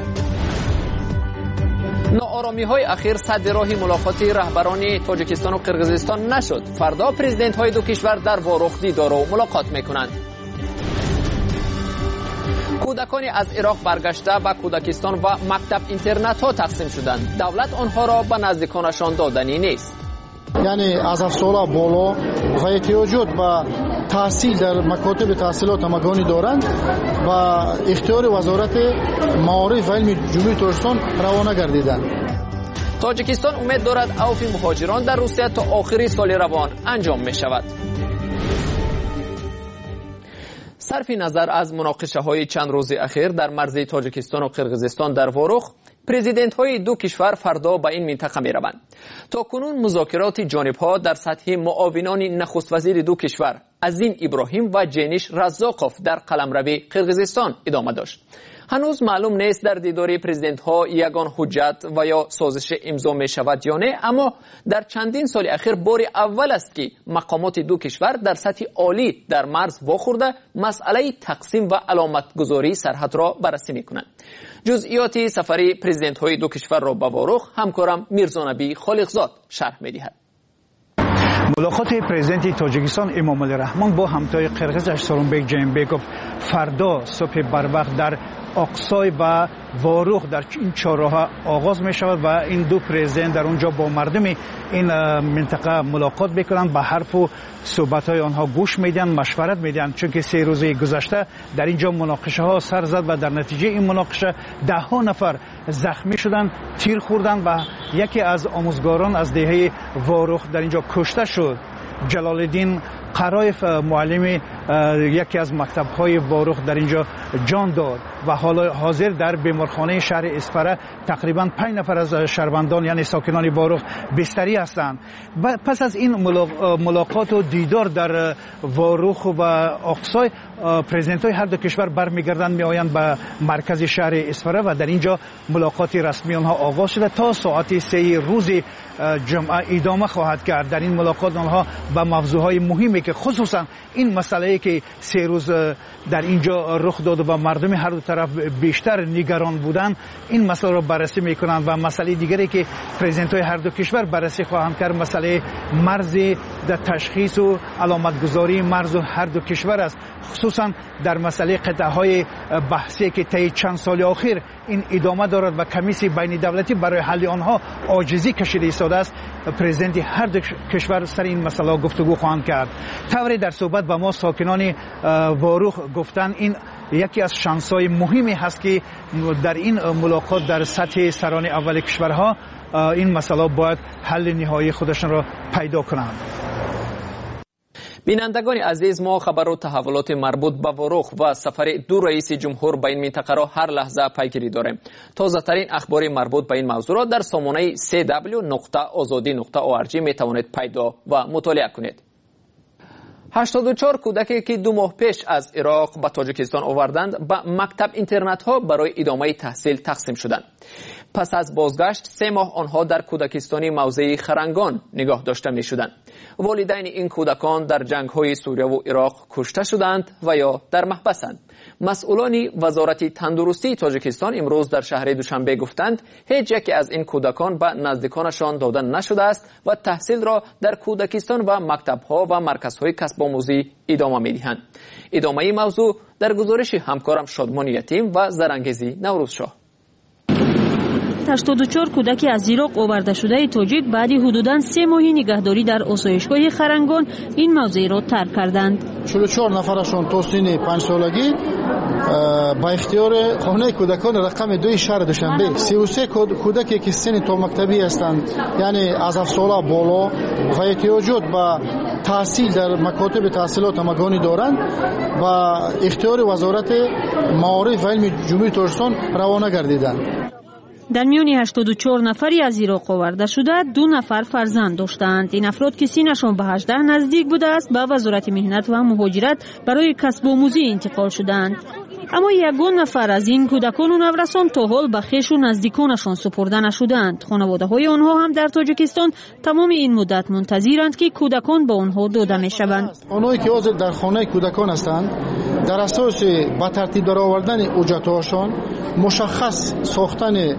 ناآرامی های اخیر سد راه ملاقات رهبران تاجیکستان و قرقیزستان نشد. فردا پرزیدنت های دو کشور در واروخ دیدار و ملاقات میکنند. کودکانی از عراق برگشته به کودکستان و مکتب اینترنت ها تقسیم شدند. دولت آنها را به نزدیکانشان دادنی نیست. یعنی از افسولا بالا و احتیاجات به تحصیل در مکاتب تحصیلات همگانی دارند و اختیار وزارت معارف و علم جمهوری تاجیکستان روانه گردیدند. تاجیکستان امید دارد عفو مهاجران در روسیه تا آخر سال روان انجام می شود. صرف نظر از مناقشه های چند روز اخیر در مرز تاجیکستان و قرقیزستان در واروخ، پرزیدنت های دو کشور فردا به این منطقه می روند. تا کنون مذاکرات جانب ها در سطح معاونان نخست وزیر دو کشور عظیم ابراهیم و جینیش رزاقوف در قلمرو قرقیزستان ادامه داشت. هنوز معلوم نیست در دیدار پرزیدنت ها یگان حجت و یا سازش امضا می شود یا نه، اما در چندین سال اخیر بار اول است که مقامات دو کشور در سطح عالی در مرز واخورده مسئله تقسیم و علامت گذاری سرحد را بررسی می کنند. جزئیات سفر پرزیدنت های دو کشور را به واروخ همکارم میرزا نبی خالقزاد شرح می دهد. ملاقات پرزیدنت تاجیکستان امام علی رحمان با همتای قرقیز سورونبک جینبکوف فردا صبح بروقت در اقصای و واروخ در این چهارراه آغاز می شود و این دو پرزیدنت در اونجا با مردم این منطقه ملاقات میکنند، به حرف و صحبت های آنها گوش میدن، مشورت میدن، چون که سه روزه گذشته در اینجا مناقشه ها سر زد و در نتیجه این مناقشه ده ها نفر زخمی شدند، تیر خوردند و یکی از آموزگاران از دهه واروخ در اینجا کشته شد. جلال الدین قرایف، معلم یکی از مکتب‌های واروخ در اینجا جان داد و حالا حاضر در بیمارخانه شهر اسپره تقریبا پنج نفر از شهروندان یعنی ساکنان واروخ بستری هستند. پس از این ملاقات و دیدار در واروخ و اقصای، پرزیدنت‌های هر دو کشور برمیگردند میآیند به مرکز شهر اسپره و در اینجا ملاقات رسمی آنها آغاز شده تا ساعت سه روز جمعه ادامه خواهد کرد. در این ملاقات آنها به موضوعهای مهمی که خصوصا این مسئله که سه روز در اینجا رخ داد و مردم هر دو طرف بیشتر نگران بودند این مسئله را بررسی میکنند و مسئله دیگری که پرزیدنت‌های هر دو کشور بررسی خواهند کرد مسئله مرز در تشخیص و علامتگذاری مرز هر دو کشور است، خصوصا در مسئله قطعه‌های بحثی که طی چند سال اخیر این ادامه دارد و کمیسیون بین دولتی برای حل آنها عاجزی کشیده ایستاده است. پرزیدنت هر دو کشور سر این مسئله گفتگو خواهند کرد. طوری در صحبت با ما ساکنان واروخ گفتند این یکی از شانس‌های مهمی هست که در این ملاقات در سطح سران اول کشورها این مسئله باید حل نهایی خودشان را پیدا کنند. بینندگان عزیز، ما خبر و تحولات مربوط به واروخ و سفر دو رئیس جمهور به این منطقه را هر لحظه پیگیری داریم. تازه ترین اخبار مربوط به این موضوع را در سامانه سی دبلیو نقطه آزادی نقطه او آر جی می توانید پیدا و مطالعه کنید. هشتاد و چهار کودکی که دو ماه پیش از عراق به تاجیکستان آوردند به مکتب اینترنت ها برای ادامه تحصیل تقسیم شدند. پس از بازگشت سه ماه آنها در کودکستانی موضع خرنگان نگاه داشته می شدند. والدین این کودکان در جنگ های سوریه و عراق کشته شدند و یا در محبسند. مسئولان وزارت تندرستی تاجیکستان امروز در شهر دوشنبه گفتند هیچ یکی از این کودکان به نزدیکانشان داده نشده است و تحصیل را در کودکستان و مکتب‌ها و مرکزهای کسب آموزی ادامه می‌دهند. ادامه این موضوع در گزارش همکارم شادمان یتیم و زرانگیزی نوروزشاه. هشتاد و چهار کودک از عراق آورده شده تاجیک بعد حدوداً سه ماهی نگهداری در آسایشگاه خرنگان این موضع را ترک کردند. چهل و چهار نفرشان تا سن پنج سالگی با اختیار خانه کودکان رقم دو شهر دوشنبه، سی و سه کودکی که سن تا مکتبی هستند یعنی از هفت ساله بالا و احتیاجات به تحصیل در مکاتب تحصیلات همگانی دارند و اختیار وزارت معارف و علم جمهوری تاجیکستان روانه گردیدند. در میان هشتاد و چهار نفری از عراق آورده شده دو نفر فرزند داشتند. این افراد که سنشان به هجده نزدیک بوده است به وزارت مهنت و مهاجرت برای کسب آموزی انتقال شدند. اما یگان نفر از این کودکان و نورسان تا حال به خویش و نزدیکانشان سپرده نشدند. خانواده های آنها هم در تاجیکستان تمام این مدت منتظرند که کودکان به آنها داده می شوند. آنهایی که حاضر در خانه کودکان هستند در اساس با ترتیب در آوردن اوجاتهاشان مشخص ساختن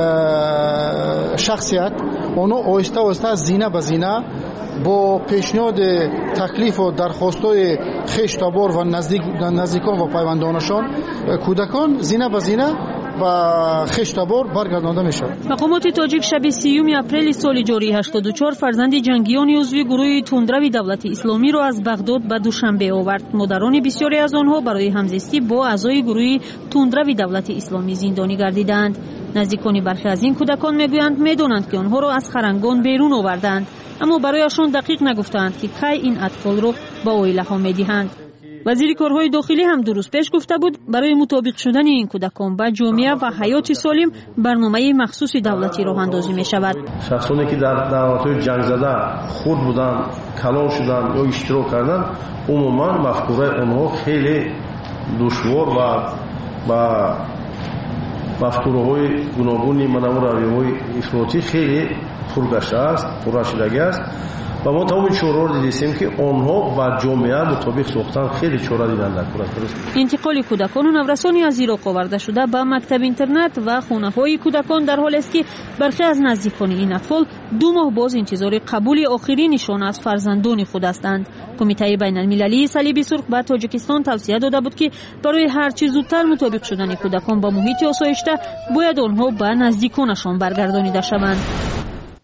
شخصیت آنها آهسته آهسته زینه به زینه با پیشنهاد تکلیف و درخواست‌های خویش تبار و نزدیک نزدیکان و پیوندانشان کودکان زینه به زینه و خویش تبار برگردانده می‌شود. مقامات تاجیک شب سیوم اپریل سال جاری هشتاد و چهار فرزند جنگیان عضو گروه تندرو دولت اسلامی را از بغداد به دوشنبه آورد. مادران بسیاری از آنها برای همزیستی با اعضای گروه تندرو دولت اسلامی زندانی گردیدند. نزدیکان برخی از این کودکان میگویند میدانند که آنها را از خرنگان بیرون آوردند، اما برایشان دقیق نگفتند که کی این اطفال را به عائله ها میدهند. وزیر کارهای داخلی هم دو روز پیش گفته بود برای مطابق شدن این کودکان با جامعه و حیات سالم برنامه مخصوص دولتی راه اندازی می شود. شخصانی که در نهادهای جنگ زده خود بودند، کلان شدند یا اشتراک کردند، عموما مفکوره آنها خیلی دشوار و با مفکوره‌های گوناگونی منو رویه‌های افراطی خیلی پرگشته است، پرشدگی است و ما تمام چهار رو دیدیم که آنها و جامعه مطابق ساختن خیلی چهار دیدن در کودکان. انتقال کودکان و نورسانی از عراق آورده شده به مکتب اینترنت و خانه‌های کودکان در حالی است که برخی از نزدیکان این اطفال دو ماه باز انتظار قبول آخرینشان از فرزندان خود هستند. کمیته بین المللی صلیب سرخ به تاجیکستان توصیه داده بود که برای هر چه زودتر مطابق شدن کودکان با محیط آسایشته باید آنها به نزدیکانشان برگردانیده شوند.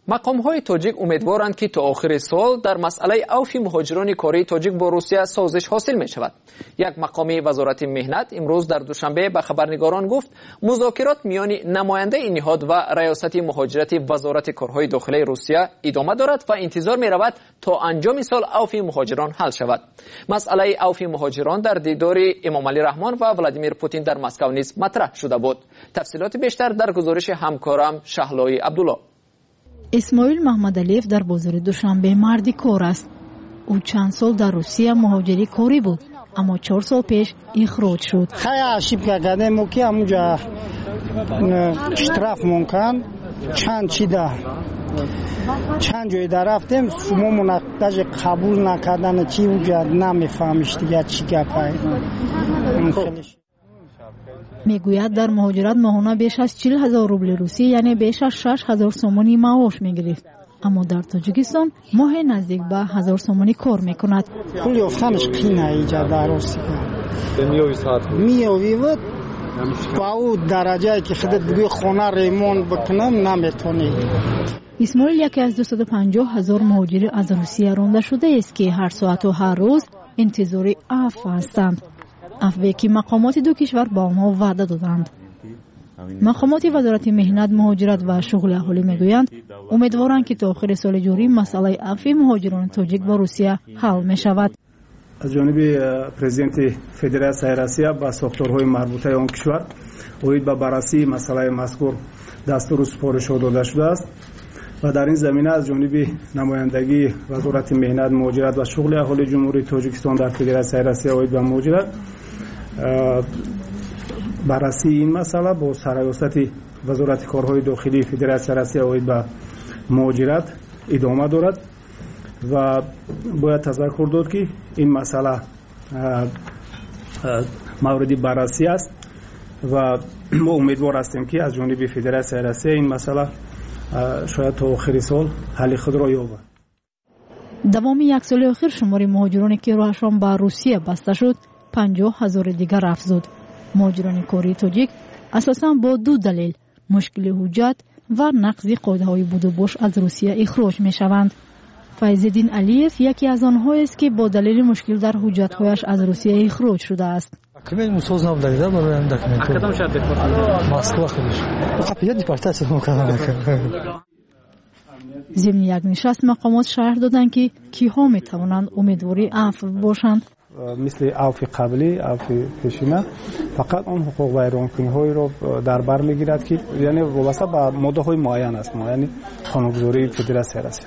مقام‌های تاجیک امیدوارند که تا آخر سال در مسئله عفو مهاجران کاری تاجیک با روسیه سازش حاصل می شود. یک مقامی وزارت مهنت امروز در دوشنبه به خبرنگاران گفت مذاکرات میان نماینده این نهاد و ریاست مهاجرت وزارت کارهای داخلی روسیه ادامه دارد و انتظار می رود تا انجام سال عفو مهاجران حل شود. مسئله عفو مهاجران در دیدار امام علی رحمان و ولادیمیر پوتین در مسکو نیز مطرح شده بود. تفصیلات بیشتر در گزارش همکارم شهلای عبدالله. اسماعیل محمدعلیف در بازار دوشنبه مردی کار است. او چند سال در روسیه مهاجری کاری بود اما چهار سال پیش اخراج شد. خیلی اشتباه کردیم که همونجا اشتراف ممکن چند چی در چند جای در رفتیم شما مناقض قبول نکردن چی اونجا نمیفهمیش دیگه چی گپه. میگوید در مهاجرت ماهانه بیش از چهل هزار روبل روسی یعنی بیش از شش هزار سومانی معاش میگرفت اما در تاجیکستان ماه نزدیک به هزار سومانی کار میکند. پول یافتنش قینه اینجا در روسیه میاوی و با او درجه که خودت بگوی خانه ریمون بکنم نمیتونی. اسماعیل یکی از دویست و پنجاه هزار مهاجر از روسیه رانده شده است که هر ساعت و هر روز انتظار عفو هستند. عفوی که مقامات دو کشور با آنها وعده دادند. مقامات وزارت مهنت، مهاجرت و شغل اهالی میگویند امیدوارند که تا آخر سال جاری مسئله عفو مهاجران تاجیک با روسیه حل می شود. از جانب پرزیدنت فدراسیون روسیه با ساختارهای مربوطه آن کشور اوید به بررسی مسئله مذکور دستور سپارش داده شده است و در این زمینه از جانب نمایندگی وزارت مهنت، مهاجرت و شغل اهالی جمهوری تاجیکستان در فدراسیون روسیه اوید به مهاجرت بررسی این مسئله با سرریاست وزارت کارهای داخلی فدراسیون روسیه اوید به مهاجرت ادامه دارد و باید تذکر داد که این مسئله مورد بررسی است و ما امیدوار هستیم که از جانب فدراسیون روسیه این مسئله شاید تا آخر سال حل خود را یابد. دوام یک سال اخیر شمار مهاجرانی که راهشان به روسیه بسته شد پنجاه هزار دیگر افزود. مهاجران کاری تاجیک اساساً با دو دلیل مشکل حجت و نقض قاعده‌های بود و باش از روسیه اخراج می‌شوند. فیض‌الدین علیف یکی از آنها است که با دلیل مشکل در حجت‌هایش از روسیه اخراج شده است. Документ создал тогда, был документ. А когда уже отдыхал? Москва, конечно. Я депортацию мукана. ضمن یک نشست مقامات شرح دادند که کیها میتوانند امیدواری عفو باشند. مثل عفو قبلی، عفو پیشینه فقط اون حقوق ویرانکنی‌های را در بر میگیرد که یعنی وابسته به ماده‌های معین است، یعنی قانونگذاری فدراسیون روسیه.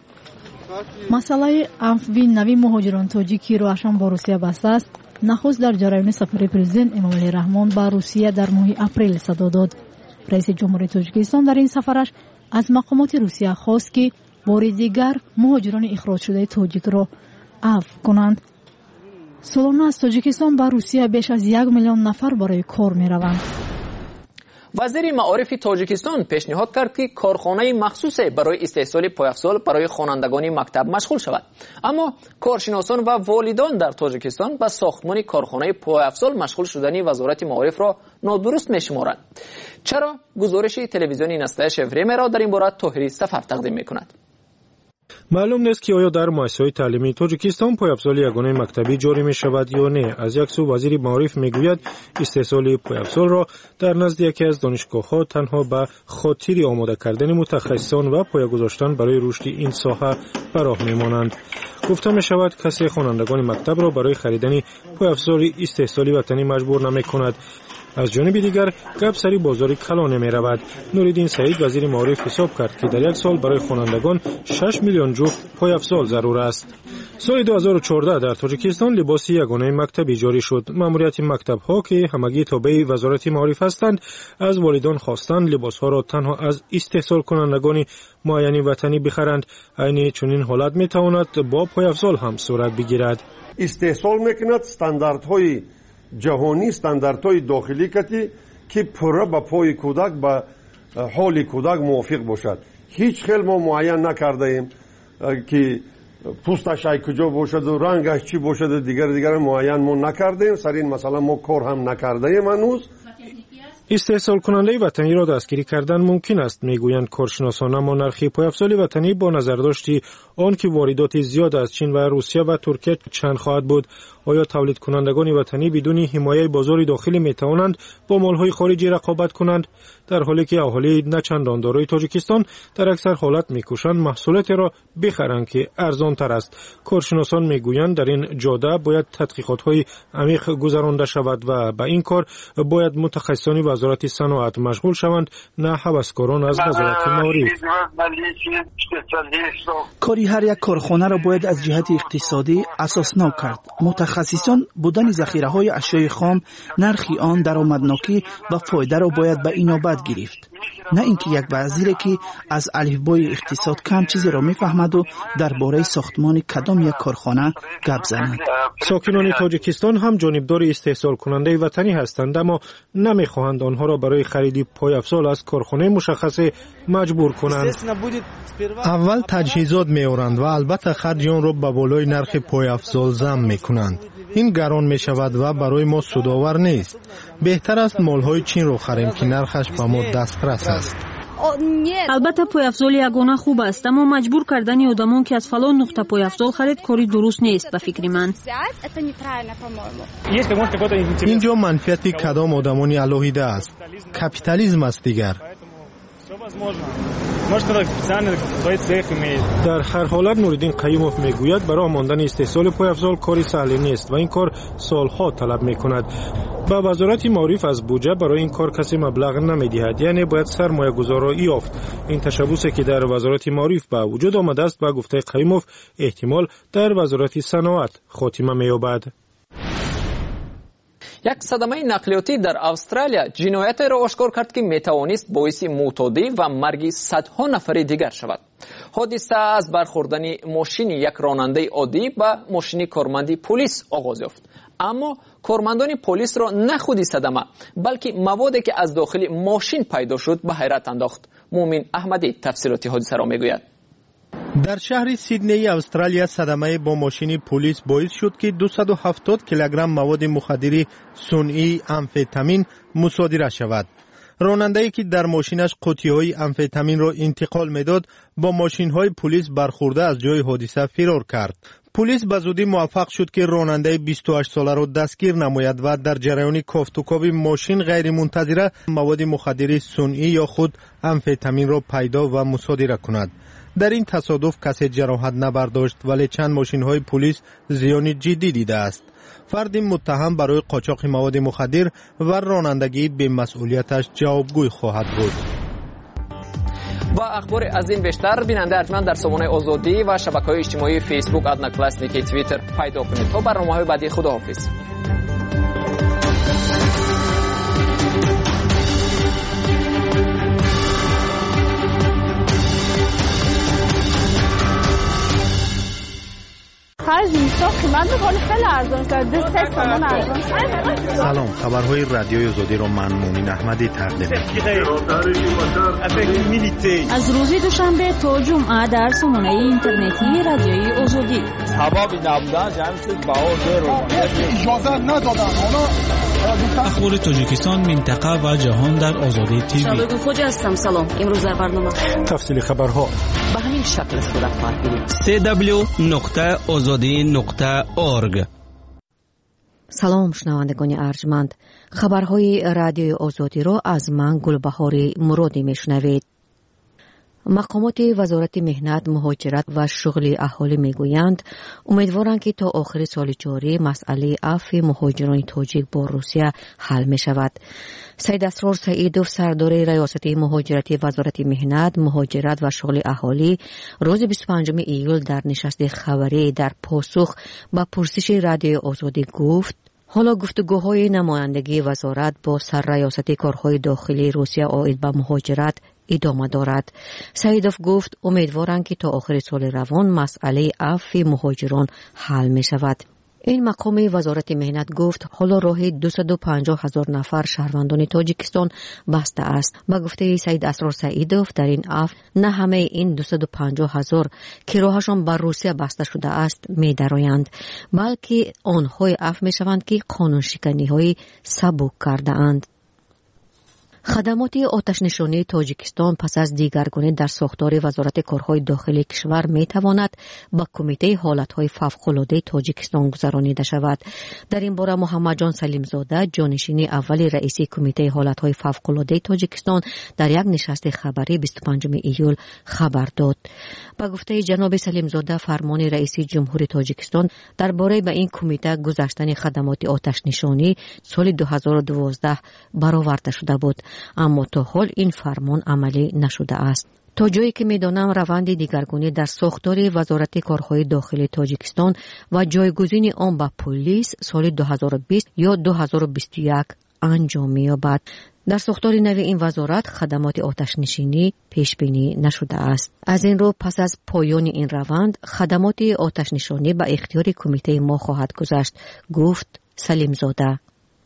مسئله عفوی نوی مهاجران تاجیکی راهشان با روسیه بسته است. نخست در جریان سفر پرزیدنت امام علی رحمان به روسیه در ماه اپریل صدا داد. رئیس جمهوری تاجیکستان در این سفرش از مقامات روسیه خواست که بار دیگر مهاجران اخراج شده تاجیک را عفو کنند. سالانه از تاجیکستان به روسیه بیش از یک میلیون نفر برای کار می روند. وزیر معارف تاجیکستان پیشنهاد کرد که کارخانه مخصوص برای استحصال پایافزال برای خوانندگان مکتب مشغول شود، اما کارشناسان و والدان در تاجیکستان به ساختمان کارخانه پایافزال مشغول شدن وزارت معارف را نادرست می‌شمارند. چرا؟ گزارش تلویزیونی نسل شفریم را در این باره طاهری سفر تقدیم می‌کند. معلوم نیست که آیا در مؤسسه‌های تعلیمی تاجیکستان پایافزال یگانه مکتبی جاری می شود یا نه. از یک سو وزیر معارف می گوید استحصال پایافزال را در نزد یکی از دانشگاه‌ها تنها به خاطر آماده کردن متخصصان و پایه گذاشتن برای رشد این ساحه به راه می مانند. گفته می شود کسی خوانندگان مکتب را برای خریدن پایافزال استحصالی وطنی مجبور نمی کند. از جانب دیگر گپ سری بازار کلا نمی رود. نوریدین سعید وزیر معارف حساب کرد که در یک سال برای خوانندگان شش میلیون جفت پای افزال ضرور است. سال دو هزار و چهارده در تاجیکستان لباس یگانه مکتبی جاری شد. ماموریت مکتب ها که همگی تابع وزارت معارف هستند از والدان خواستند لباس ها را تنها از استحصال کنندگان معینی وطنی بخرند. عین چنین حالت می تواند با پای افزال هم صورت بگیرد. استحصال میکند استانداردهای جهانی، استانداردهای داخلی کتی که پورا با پای کودک با حال کودک موافق باشد. هیچ خیلی ما معین نکرده ایم که پوستش ای کجا باشد و رنگش چی باشد و دیگر دیگر معین ما نکرده ایم. سر این مثلا ما کار هم نکرده ایم هنوز. استحصال کننده وطنی را دستگیری کردن ممکن است، میگویند کارشناسان، اما نرخ پایافزال وطنی با نظرداشتی آن که واردات زیاد از چین و روسیه و ترکیه چند خواهد بود، آیا تولید کنندگان وطنی بدون حمایت بازار داخلی می توانند با مالهای خارجی رقابت کنند، در حالی که اهالی نه چندان دارای تاجیکستان در اکثر حالت میکوشند محصولات را بخرند که ارزان تر است؟ کارشناسان میگویند در این جاده باید تحقیقات های عمیق گذرانده شود و به این کار باید متخصصان وزارت صنعت مشغول شوند، نه هوسکاران از وزارت معارف. کاری هر یک کارخانه را باید از جهت اقتصادی اساسناک کرد. متخصصان بودن ذخیره های اشیاء خام، نرخی آن، درآمدناکی و فایده را باید به اینابت گرفت، نه اینکه یک وزیری که از الفبای اقتصاد کم چیزی را میفهمد و درباره ساختمان کدام یک کارخانه گپ زند. ساکنان تاجیکستان هم جانبدار استحصال کننده وطنی هستند، اما نمیخواهند آنها را برای خرید پای افزال از کارخانه مشخص مجبور کنند. اول تجهیزات میارند و البته خرج آن را به بالای نرخ پای افزال ضم میکنند. این گران می شود و برای ما سودآور نیست. بهتر است مالهای چین را خریم که نرخش به ما دسترس است. البته پایافزال یگانه خوب است، اما مجبور کردن آدمان که از فلان نقطه پایافزال خرید کاری درست نیست به فکر من. اینجا منفیت کدام آدمانی الهیده است. کپیتالیسم است دیگر. در هر حالت نوردین قیوموف میگوید برای ماندن استحصال پای افزال کاری سهل نیست و این کار سالها طلب میکند. با وزارت معارف از بودجه برای این کار کسی مبلغ نمیدهد، یعنی باید سرمایه گذاری یافت. این تشبوسی که در وزارت معارف به وجود آمده است با گفته قیوموف احتمال در وزارت صنعت خاتمه مییابد. یک صدمه نقلیاتی در استرالیا جنایت را آشکار کرد که میتوانست باعث معتادی و مرگ صدها نفر دیگر شود. حادثه از برخوردن ماشین یک راننده عادی به ماشین کارمند پلیس آغاز یافت، اما کارمندان پلیس را نه خودی صدمه بلکه موادی که از داخل ماشین پیدا شد به حیرت انداخت. مومن احمدی تفصیلات حادثه را میگوید. در شهر سیدنی استرالیا صدمه با ماشین پلیس باعث شد که دویست و هفتاد کیلوگرم مواد مخدر صنعی امفتامین مصادره شود. راننده‌ای که در ماشینش قوطی‌های امفتامین را انتقال می‌داد با ماشین‌های پلیس برخورده از جای حادثه فرار کرد. پلیس به زودی موفق شد که راننده بیست و هشت ساله را دستگیر نماید و در جریان کافتوکاوی ماشین غیر منتظره مواد مخدر صنعی یا خود امفتامین را پیدا و مصادره کند. در این تصادف کسی جراحت نبرداشت، ولی چند ماشین‌های پلیس زیان جدی دیده است. فرد متهم برای قاچاق مواد مخدر و رانندگی به مسئولیتش جوابگوی خواهد بود. با اخبار از این بیشتر بیننده ارجمند در سامانه آزادی و شبکه‌های اجتماعی فیسبوک، ادنا کلاسیک، توییتر پیدا کنید. تا برنامه‌های بعدی، خداحافظ. سلام، خبرهای رادیوی آزادی را من مومن احمدی تقدیم می‌کنم. از روز دوشنبه تا جمعه در سامانه اینترنتی رادیوی آزادی. اخبار تاجیکستان، منطقه و جهان در آزادی تیوی. شبکه خوجا هستم. سلام. امروز در برنامه تفصیل خبرها به همین شکل صورت خواهد گرفت. دبلیو دبلیو دبلیو نقطه آزادی نقطه اورگ. سلام شنوندگان ارجمند، خبرهای رادیوی آزادی را از من گلبهاری مرادی میشنوید. مقامات وزارت مهنت، مهاجرت و شغل اهالی میگویند امیدوارند که تا آخر سال جاری مسئله عفو مهاجران تاجیک با روسیه حل می شود. سید اسرار سعیدوف، سردار ریاست مهاجرتی وزارت مهنت، مهاجرت و شغل اهالی، روز بیست و پنجم ایول در نشست خبری در پاسخ به پرسش رادیوی آزادی گفت حالا گفتگوهای نمایندگی وزارت با سرریاست کارهای داخلی روسیه عاید به مهاجرت ادامه دارد. سعیدوف گفت امیدوارند که تا آخر سال روان مسئله عفو مهاجران حل می شود. این مقام وزارت مهنت گفت حالا راه دویست و پنجاه هزار نفر شهروندان تاجیکستان بسته است. با گفته سید اسرار سعیدوف در این عفو نه همه این دویست و پنجاه هزار که راهشان بر روسیه بسته شده است می درآیند، بلکه آنهای عفو می شوند که قانون شکنی های سبک کرده اند. خدمات آتش‌نشانی تاجیکستان پس از دیگرگونی در ساختار وزارت کارهای داخلی کشور می تواند با کمیته حالتهای فوق‌العاده تاجیکستان گذرانیده شود. در این باره محمد جان سلیمزاده، جانشین اول رئیس کمیته حالتهای فوق‌العاده تاجیکستان، در یک نشست خبری بیست و پنجم ایول خبر داد. با گفته جناب سلیمزاده، فرمان رئیس جمهوری تاجیکستان درباره به این کمیته گذاشتن خدمات آتش‌نشانی سال دو هزار و دوازده برآورده شده بود، اما تا حال این فرمان عملی نشده است. تا جایی که می‌دانم روند دیگرگونی در ساختار وزارت کارهای داخلی تاجیکستان و جایگزینی آن به پلیس سال دو هزار و بیست یا دو هزار و بیست و یک انجام می‌یابد. در ساختار نو این وزارت خدمات آتش‌نشینی پیش بینی نشده است. از این رو پس از پایان این روند خدمات آتش‌نشانی به اختیار کمیته ما خواهد گذشت، گفت سلیمزاده.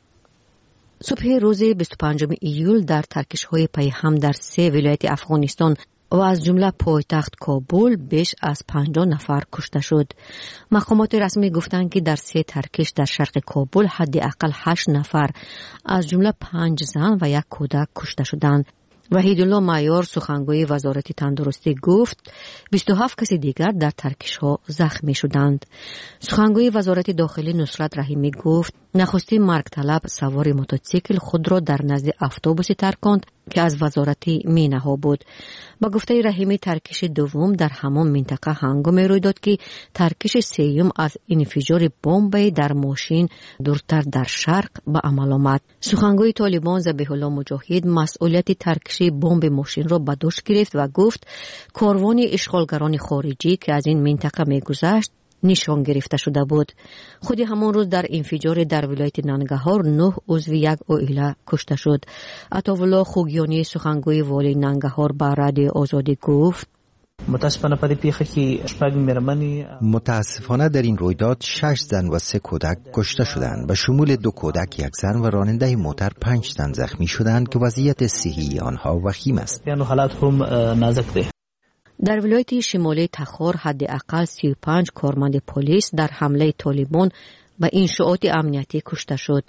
صبح روز بیست و پنجم ایول در ترکش‌های پیهم در سه ولایت افغانستان و از جمله پایتخت کابل بیش از پنجاه نفر کشته شد. مقامات رسمی گفتند که در سه ترکش در شرق کابل حداقل هشت نفر از جمله پنج زن و یک کودک کشته شدند. وحیدالله معیار، سخنگوی وزارت تندرستی، گفت بیست و هفت کس دیگر در ترکش‌ها زخمی شدند. سخنگوی وزارت داخلی نصرت رحیمی گفت نخستین مرگ طلب سوار موتورسیکل خود را در نزد اتوبوسی ترکاند که از وزارت مینه‌ها بود. با گفته رحیمی ترکش دوم در همان منطقه هنگامی روی داد که ترکش سوم از انفجار بمب در ماشین دورتر در شرق به عمل آمد. سخنگوی طالبان ذبیح الله مجاهد مسئولیت ترکش بمب ماشین را به دوش گرفت و گفت کاروان اشغالگران خارجی که از این منطقه می‌گذشت نشان گرفته شده بود. خودی همان روز در انفجار در ولایت ننگرهار نه عضو یک عائله کشته شد. عطاالله خوگیانی، سخنگوی والی ننگرهار، به رادیو آزادی گفت متاسفانه پر پیخه که شپږ میرمنی متاسفانه در این رویداد شش زن و سه کودک کشته شدند. به شمول دو کودک، یک زن و راننده موتر پنج تن زخمی شدند که وضعیت صحی آنها وخیم است. یعنی حالت هم نازک ده. در ولایت شمالی تخار حداقل سی و پنج کارمند پلیس در حمله طالبان به انشاءات امنیتی کشته شد.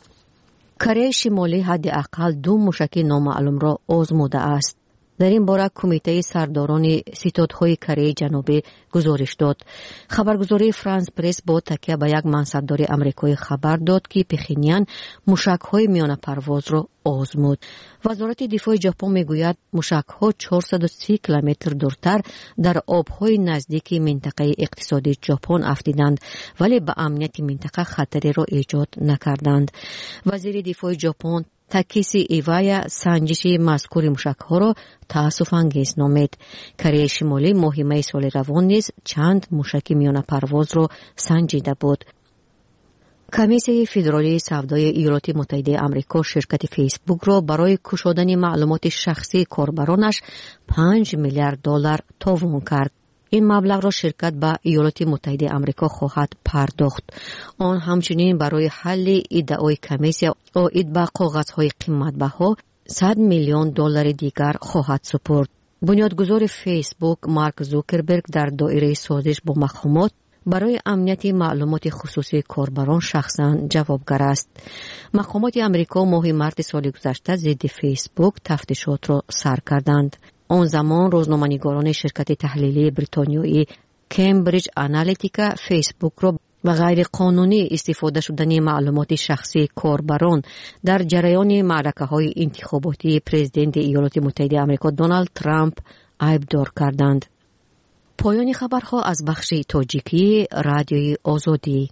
کره شمالی حداقل دو موشک نامعلوم را آزموده است. در این باره کمیته سرداران ستادهای کره جنوبی گزارش داد. خبرگزاری فرانس پرس با تکیه به یک منصبدار آمریکایی خبر داد که پخینیان موشک‌های میان پرواز را آزمود. وزارت دفاع ژاپن میگوید موشک‌ها چهارصد و سی کیلومتر دورتر در آب‌های نزدیک منطقه اقتصادی ژاپن افتیدند، ولی به امنیت منطقه خطری را ایجاد نکردند. وزیر دفاع ژاپن تاکیسی ایوایا سنجش مذکور موشک‌ها را تأسف انگیز نامید. کره شمالی مهمه سال روان نیز چند موشک میان پرواز را سنجیده بود. کمیسیون فدرالی سودای ایالات متحده آمریکا شرکت فیسبوک را برای گشودن معلومات شخصی کاربرانش پنج میلیارد دلار تاوان کرد. این مبلغ را شرکت به ایالات متحده آمریکا خواهد پرداخت. آن همچنین برای حل ادعای کمیسیون عاید به کاغذهای قیمت‌بها صد میلیون دلار دیگر خواهد سپرد. بنیادگذار فیسبوک مارک زوکربرگ در دایره سازش با مقامات برای امنیت معلومات خصوصی کاربران شخصاً جوابگر است. مقامات آمریکا ماه مارس سال گذشته ضد فیسبوک تفتیشات را سر کردند. آن زمان روزنامه‌نگاران شرکت تحلیلی بریتانیایی کمبریج آنالیتیکا فیسبوک را و غیر قانونی استفاده شدن معلومات شخصی کاربران در جریان معرکه‌های انتخاباتی پرزیدنت ایالات متحده آمریکا دونالد ترامپ عیبدار کردند. پایان خبرها از بخش تاجیکی رادیوی آزادی.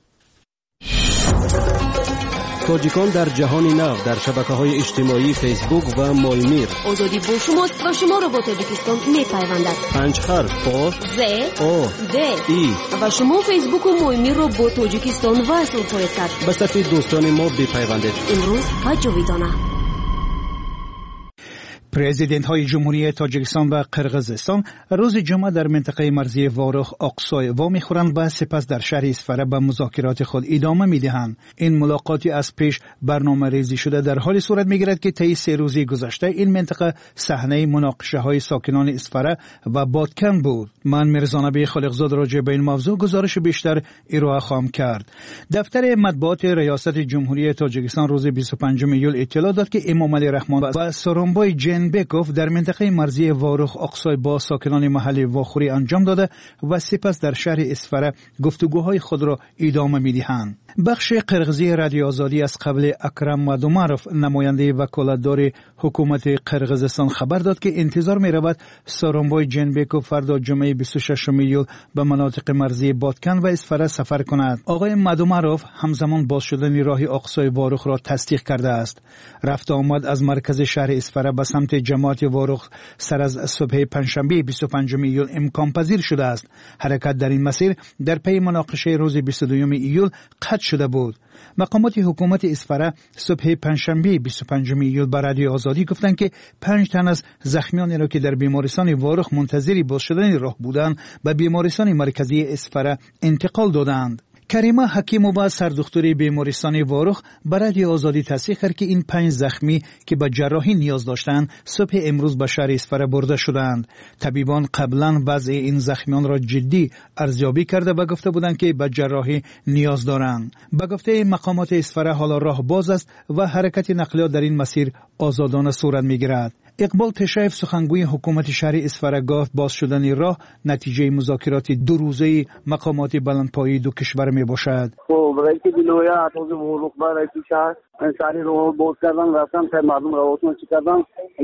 تاجیکان در جهان نو در شبکه‌های اجتماعی فیسبوک و مایمیر. آزادی با شماست و شما را با تاجیکستان می‌پیوندد. پنج حرف با ز او د ای و شما فیسبوک و مایمیر را با تاجیکستان وصل خواهید کرد. به صف دوستان ما بپیوندید. امروز و جاویدانه. پرزیدنت های جمهوری تاجیکستان و قرقیزستان روز جمعه در منطقه مرزی واروخ آقسای وا میخورند و سپس در شهر اسفره به مذاکرات خود ادامه میدهند. این ملاقاتی از پیش برنامه ریزی شده در حالی صورت میگیرد که طی سه روزی گذشته این منطقه صحنه مناقشه های ساکنان اسفره و بادکن بود. من میرزا نبی خالقزاد راجع به این موضوع گزارش بیشتر ارائه خواهم کرد. دفتر مطبوعات ریاست جمهوری تاجیکستان روز بیست و پنجم ایول اطلاع داد که امام علی رحمان و سورونبای جنبکوف در منطقه مرزی واروخ آقسای با ساکنان محلی واخوری انجام داده و سپس در شهر اسفره گفتگوهای خود را ادامه می‌دهند. بخش قرغیزی رادیو آزادی از قبل اکرم مادومارف نماینده وکالتدار حکومت قرقیزستان خبر داد که انتظار می‌رود سورونبای جنبکوف فردا جمعه بیست و ششم ایول به مناطق مرزی بادکن و اسفره سفر کند. آقای مادومارف همزمان باز شدن راه آقسای واروخ را تصدیق کرده است. رفت آمد از مرکز شهر اسفره به سمت جماعت واروخ سر از صبح پنجشنبه بیست و پنجم ایول امکان پذیر شده است. حرکت در این مسیر در پی مناقشه روز بیست و دوم ایول قطع شده بود. مقامات حکومت اسفره صبح پنجشنبه بیست و پنجم ایول به رادیو آزادی گفتند که پنج تن از زخمیانی را که در بیمارستان واروخ منتظر باز شدن راه بودند به بیمارستان مرکزی اسفره انتقال دادند. کریمه حکیمووا سردختور بیمارستان واروخ به رادیو آزادی تصدیق کرد که این پنج زخمی که به جراحی نیاز داشتند صبح امروز به شهر اسفره برده شدند. طبیبان قبلا وضع این زخمیان را جدی ارزیابی کرده و گفته بودند که به جراحی نیاز دارند. به گفته مقامات اسفره حالا راه باز است و حرکت نقلیات در این مسیر آزادانه صورت می‌گیرد. اقبال تشایف سخنگوی حکومت شهر اسفره گفت باز شدن راه نتیجه مذاکرات دو روزه مقامات بلندپایه دو کشور می باشد. خب رئیس ولایت حوزه واروخ و رئیس شهر انصاری رو باز کردن رفتن تا مردم رواتون چی کردن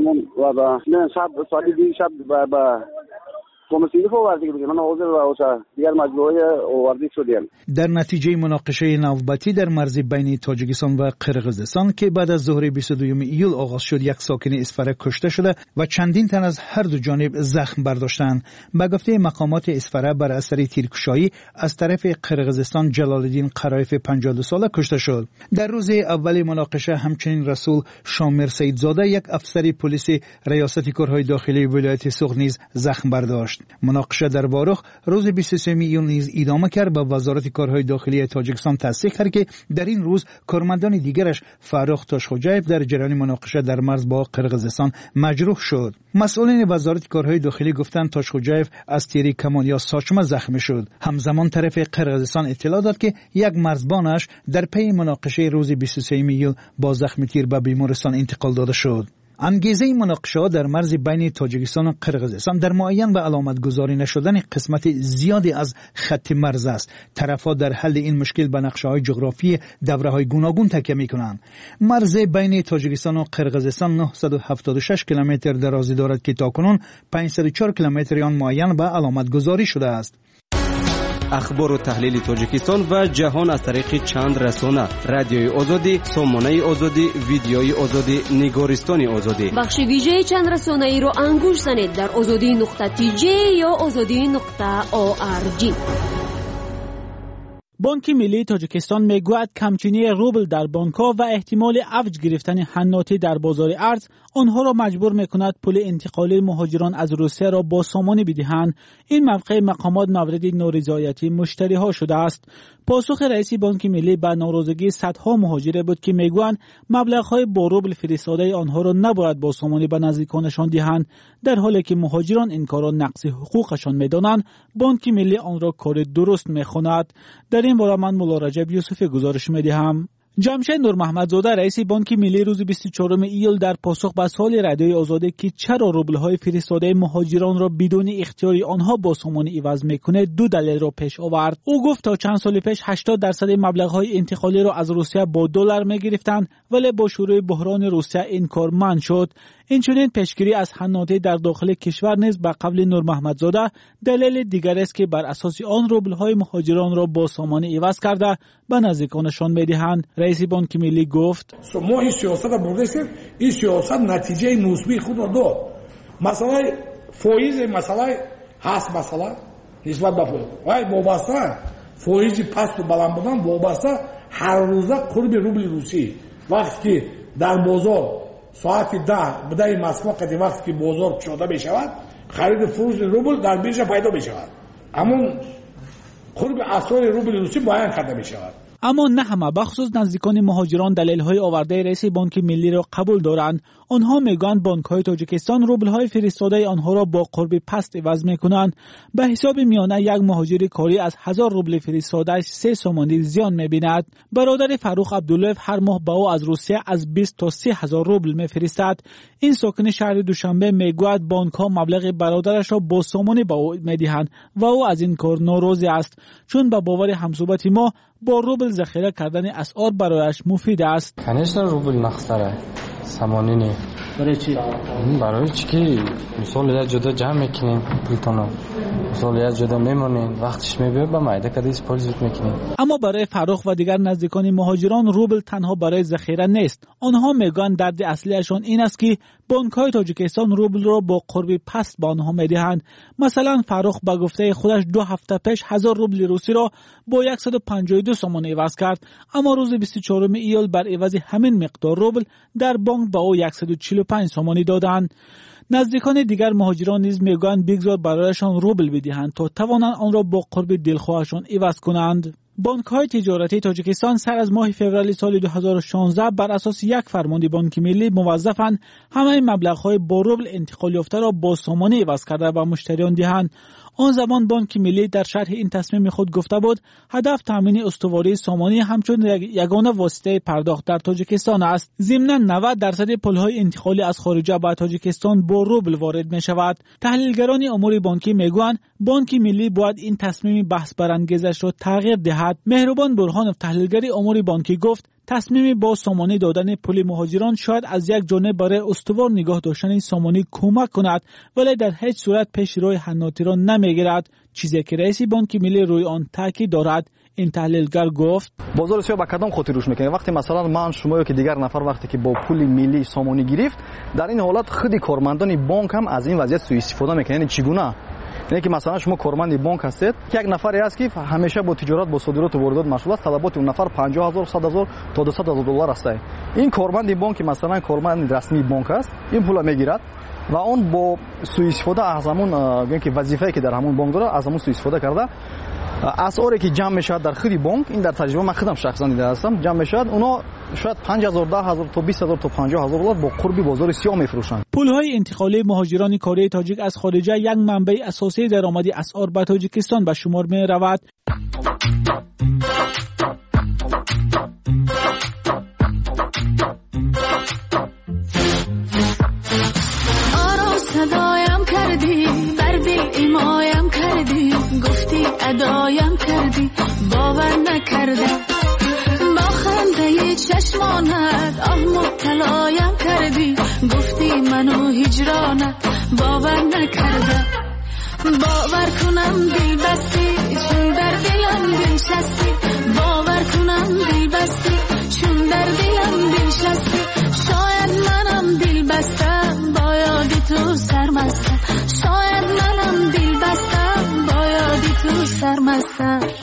و با نه شب سالی دی شب با با کمیسیون فوردی که من حوزه و دیگر مجموعه آوردی شدیم. در نتیجه مناقشه نوبتی در مرز بین تاجیکستان و قرقیزستان که بعد از ظهر بیست و دوم ایول آغاز شد، یک ساکن اسفره کشته شده و چندین تن از هر دو جانب زخم برداشتند. به گفته مقامات اسفره بر اثر تیرکشایی از طرف قرقیزستان جلالالدین قرایف پنجاه و دو ساله کشته شد. در روز اول مناقشه همچنین رسول شامر سیدزاده یک افسر پلیس ریاست کارهای داخلی ولایت سوغد نیز زخم برداشت. مناقشه در واروخ روز بیست و سوم ایول نیز ادامه کرد و وزارت کارهای داخلی تاجیکستان تصدیق کرد که در این روز کارمندان دیگرش فرخ تاشخوجایف در جریان مناقشه در مرز با قرقیزستان مجروح شد. مسئولین وزارت کارهای داخلی گفتند تاشخوجایف از تیر کمان یا ساچمه زخمی شد. همزمان طرف قرقیزستان اطلاع داد که یک مرزبانش در پی مناقشه روز بیست و سوم ایول با زخم تیر به بیمارستان انتقال داده شد. انگیزه مناقشه در مرز بین تاجیکستان و قرقیزستان در معین به علامت گذاری نشدن قسمت زیادی از خط مرز است. طرفها در حل این مشکل به نقشه‌های جغرافی دوره‌های گوناگون تکیه می‌کنند. مرز بین تاجیکستان و قرقیزستان نهصد و هفتاد و شش کیلومتر درازی دارد که تاکنون پانصد و چهار کیلومتر آن معین به علامت گذاری شده است. اخبار و تحلیل تاجیکستان و جهان از طریق چند رسانه: رادیوی آزادی، سامانه آزادی، ویدیوی آزادی، نگارستان آزادی. بخش ویژه چند رسانه ای رو انگوش زنید در آزادی نقطه تی جی یا آزادی نقطه او آر جی. بانک ملی تاجیکستان میگوید کمچینی روبل در بانک‌ها و احتمال افزایش گرفتن حناتی در بازار ارز آنها را مجبور می‌کند پول انتقالی مهاجران از روسیه را با سامانی بدهند. این موقع مقامات مورد نارضایتی مشتری‌ها شده است. پاسخ رئیس بانک ملی به ناراضگی صدها مهاجر بود که میگویند مبلغ‌های با روبل فرستاده آنها را نباید با سامانی به نزدیکانشان دهند. در حالی که مهاجران این کار را نقض حقوقشان می‌دانند، بانک ملی آن را کار درست می‌خواند. در این باره من مولا رجب یوسفی گزارش می‌دهم. جمشید نور محمدزاده رئیس بانک ملی روز بیست و چهارم ایول در پاسخ به سوال رادیوی آزادی که چرا روبل‌های فرستاده مهاجران را بدون اختیاری آنها با سامان عوض می‌کنه دو دلیل را پیش آورد. او گفت تا چند سال پیش هشتاد درصد مبلغ‌های انتقالی را از روسیه با دلار می‌گرفتند، ولی با شروع بحران روسیه این کار منع شد. اینچنین پیشگیری از حناتی در داخل کشور نیز به قول نور محمدزاده دلیل دیگر است که بر اساس آن روبل‌های مهاجران را با سامان عوض کرده به نزدیکانشان می‌دهند. رئیس بانک ملی گفت ما این سیاست را بردیم، این سیاست نتیجه نسبی خود را داد. مثلا فایز مسئله هست، مثلا نسبت به فایز وای وابسته فایز پست و بلند بودن وابسته هر روزه قرب روبل روسی. وقتی که در بازار ساعت ده بدای مسکو قدیم وقتی که بازار پیاده می شود خرید فروش روبل در بیرژه پیدا می شود. همون قرب اسعار روبل روسی بیان کرده می شود. اما نه همه بخصوص نزدیکان مهاجران دلیل‌های آورده رئیس بانک ملی را قبول دارند. آنها میگویند بانک‌های تاجیکستان روبل‌های فرستاده آنها را با قرب پست عوض می‌کنند. به حساب میانه یک مهاجر کاری از هزار روبل فرستاده‌اش سه سومانی زیان می‌بیند. برادر فروخ عبدالله هر ماه به او از روسیه از بیست تا سی هزار روبل می‌فرستد. این ساکن شهر دوشنبه میگوید بانک‌ها مبلغ برادرش را با سومانی به او می‌دهند و او از این کار ناراضی است، چون به باور همصحبت ما با روبل ذخیره کردن اسعار برایش مفید است. کنیشتر روبل نخستره سامانی نه. برای چی؟ برای چی که مثال یا جدا جمع میکنیم پولتونو، مثال یا جدا میمونیم وقتش میبیاد با مایده کدیس پولیس میکنیم. اما برای فروخ و دیگر نزدیکان مهاجران روبل تنها برای ذخیره نیست. آنها میگویند درد اصلیشان این است که بانک‌های تاجیکستان روبل را با قرب پست به آنها میدهند. مثلا فروخ به گفته خودش دو هفته پیش هزار روبل روسی را با صد و پنجاه و دو سومانی عوض کرد، اما روز بیست و چهارم ایول بر عوض همین مقدار روبل در بانک به او صد و چهل و پنج سومانی دادند. نزدیکان دیگر مهاجران نیز میگویند بگذار برایشان روبل بدهند تا توانند آن را با قرب دلخواهشان عوض کنند. بانک‌های تجارتی تاجیکستان سر از ماه فوریه سال دو هزار و شانزده بر اساس یک فرمان بانک ملی موظفند همه مبلغ‌های با روبل انتقال یافته را با سومانی عوض کرده به مشتریان دهند. آن زمان بانک ملی در شرح این تصمیم خود گفته بود هدف تامین استواری سامانی همچون یگانه واسطه پرداخت در تاجیکستان است. ضمناً نود درصد پولهای انتقالی از خارجه به تاجیکستان با روبل وارد می شود. تحلیلگران امور بانکی میگویند بانک ملی باید این تصمیم بحث برانگیزش را تغییر دهد. مهربان برهانوف تحلیلگر امور بانکی گفت تصمیم با سامانی دادن پول مهاجران شاید از یک جانب برای استوار نگاه داشتن سامانی کمک کند، ولی در هیچ صورت پیش روی حناتی را نمیگیرد، چیزی که رئیس بانک ملی روی آن تاکید دارد. این تحلیلگر گفت بازار سیاه با کدام خاطر روش میکنه؟ وقتی مثلا من شما که دیگر نفر وقتی که با پول ملی سامانی گرفت، در این حالت خود کارمندان بانک هم از این وضعیت سوء استفاده میکنن. یعنی چگونه؟ یعنی که مثلا شما کارمند بانک هستید، یک نفری است که همیشه با تجارت با صادرات و واردات مشغول است، طلبات اون نفر پنجاه هزار صد هزار تا دویست هزار دلار است. این کارمند بانک مثلا کارمند رسمی بانک است، این پول میگیرد و اون با سوء استفاده از همون یعنی که وظیفه‌ای که در همون بانک داره از همون سوء استفاده کرده اسعاری که جمع میشه در خود بانک، این در تجربه من خودم شخصا دیده هستم، جمع میشه اونا شاید پنج هزار ده هزار تا بیست هزار تا پنجاه هزار دلار با قربی بازار سیاه میفروشند. پولهای انتقالی مهاجران کره تاجیک از خارجه یک منبع اساسی درآمدی اسعار به تاجیکستان به شمار می رود. صدایم کردی بر دل ایمایم کردی، گفتی ادایم کردی باور نکردم، با خنده چشمانت آه مبتلایم کردی، گفتی منو هجرانت باور نکردم، باور کنم دل بستی چون در دلم بنشستی، باور کنم دل بستی چون در دلم بنشستی، شاید منم دل بستم با یادی تو سرمستم، شاید منم دل بستم با یادی تو سرمستم.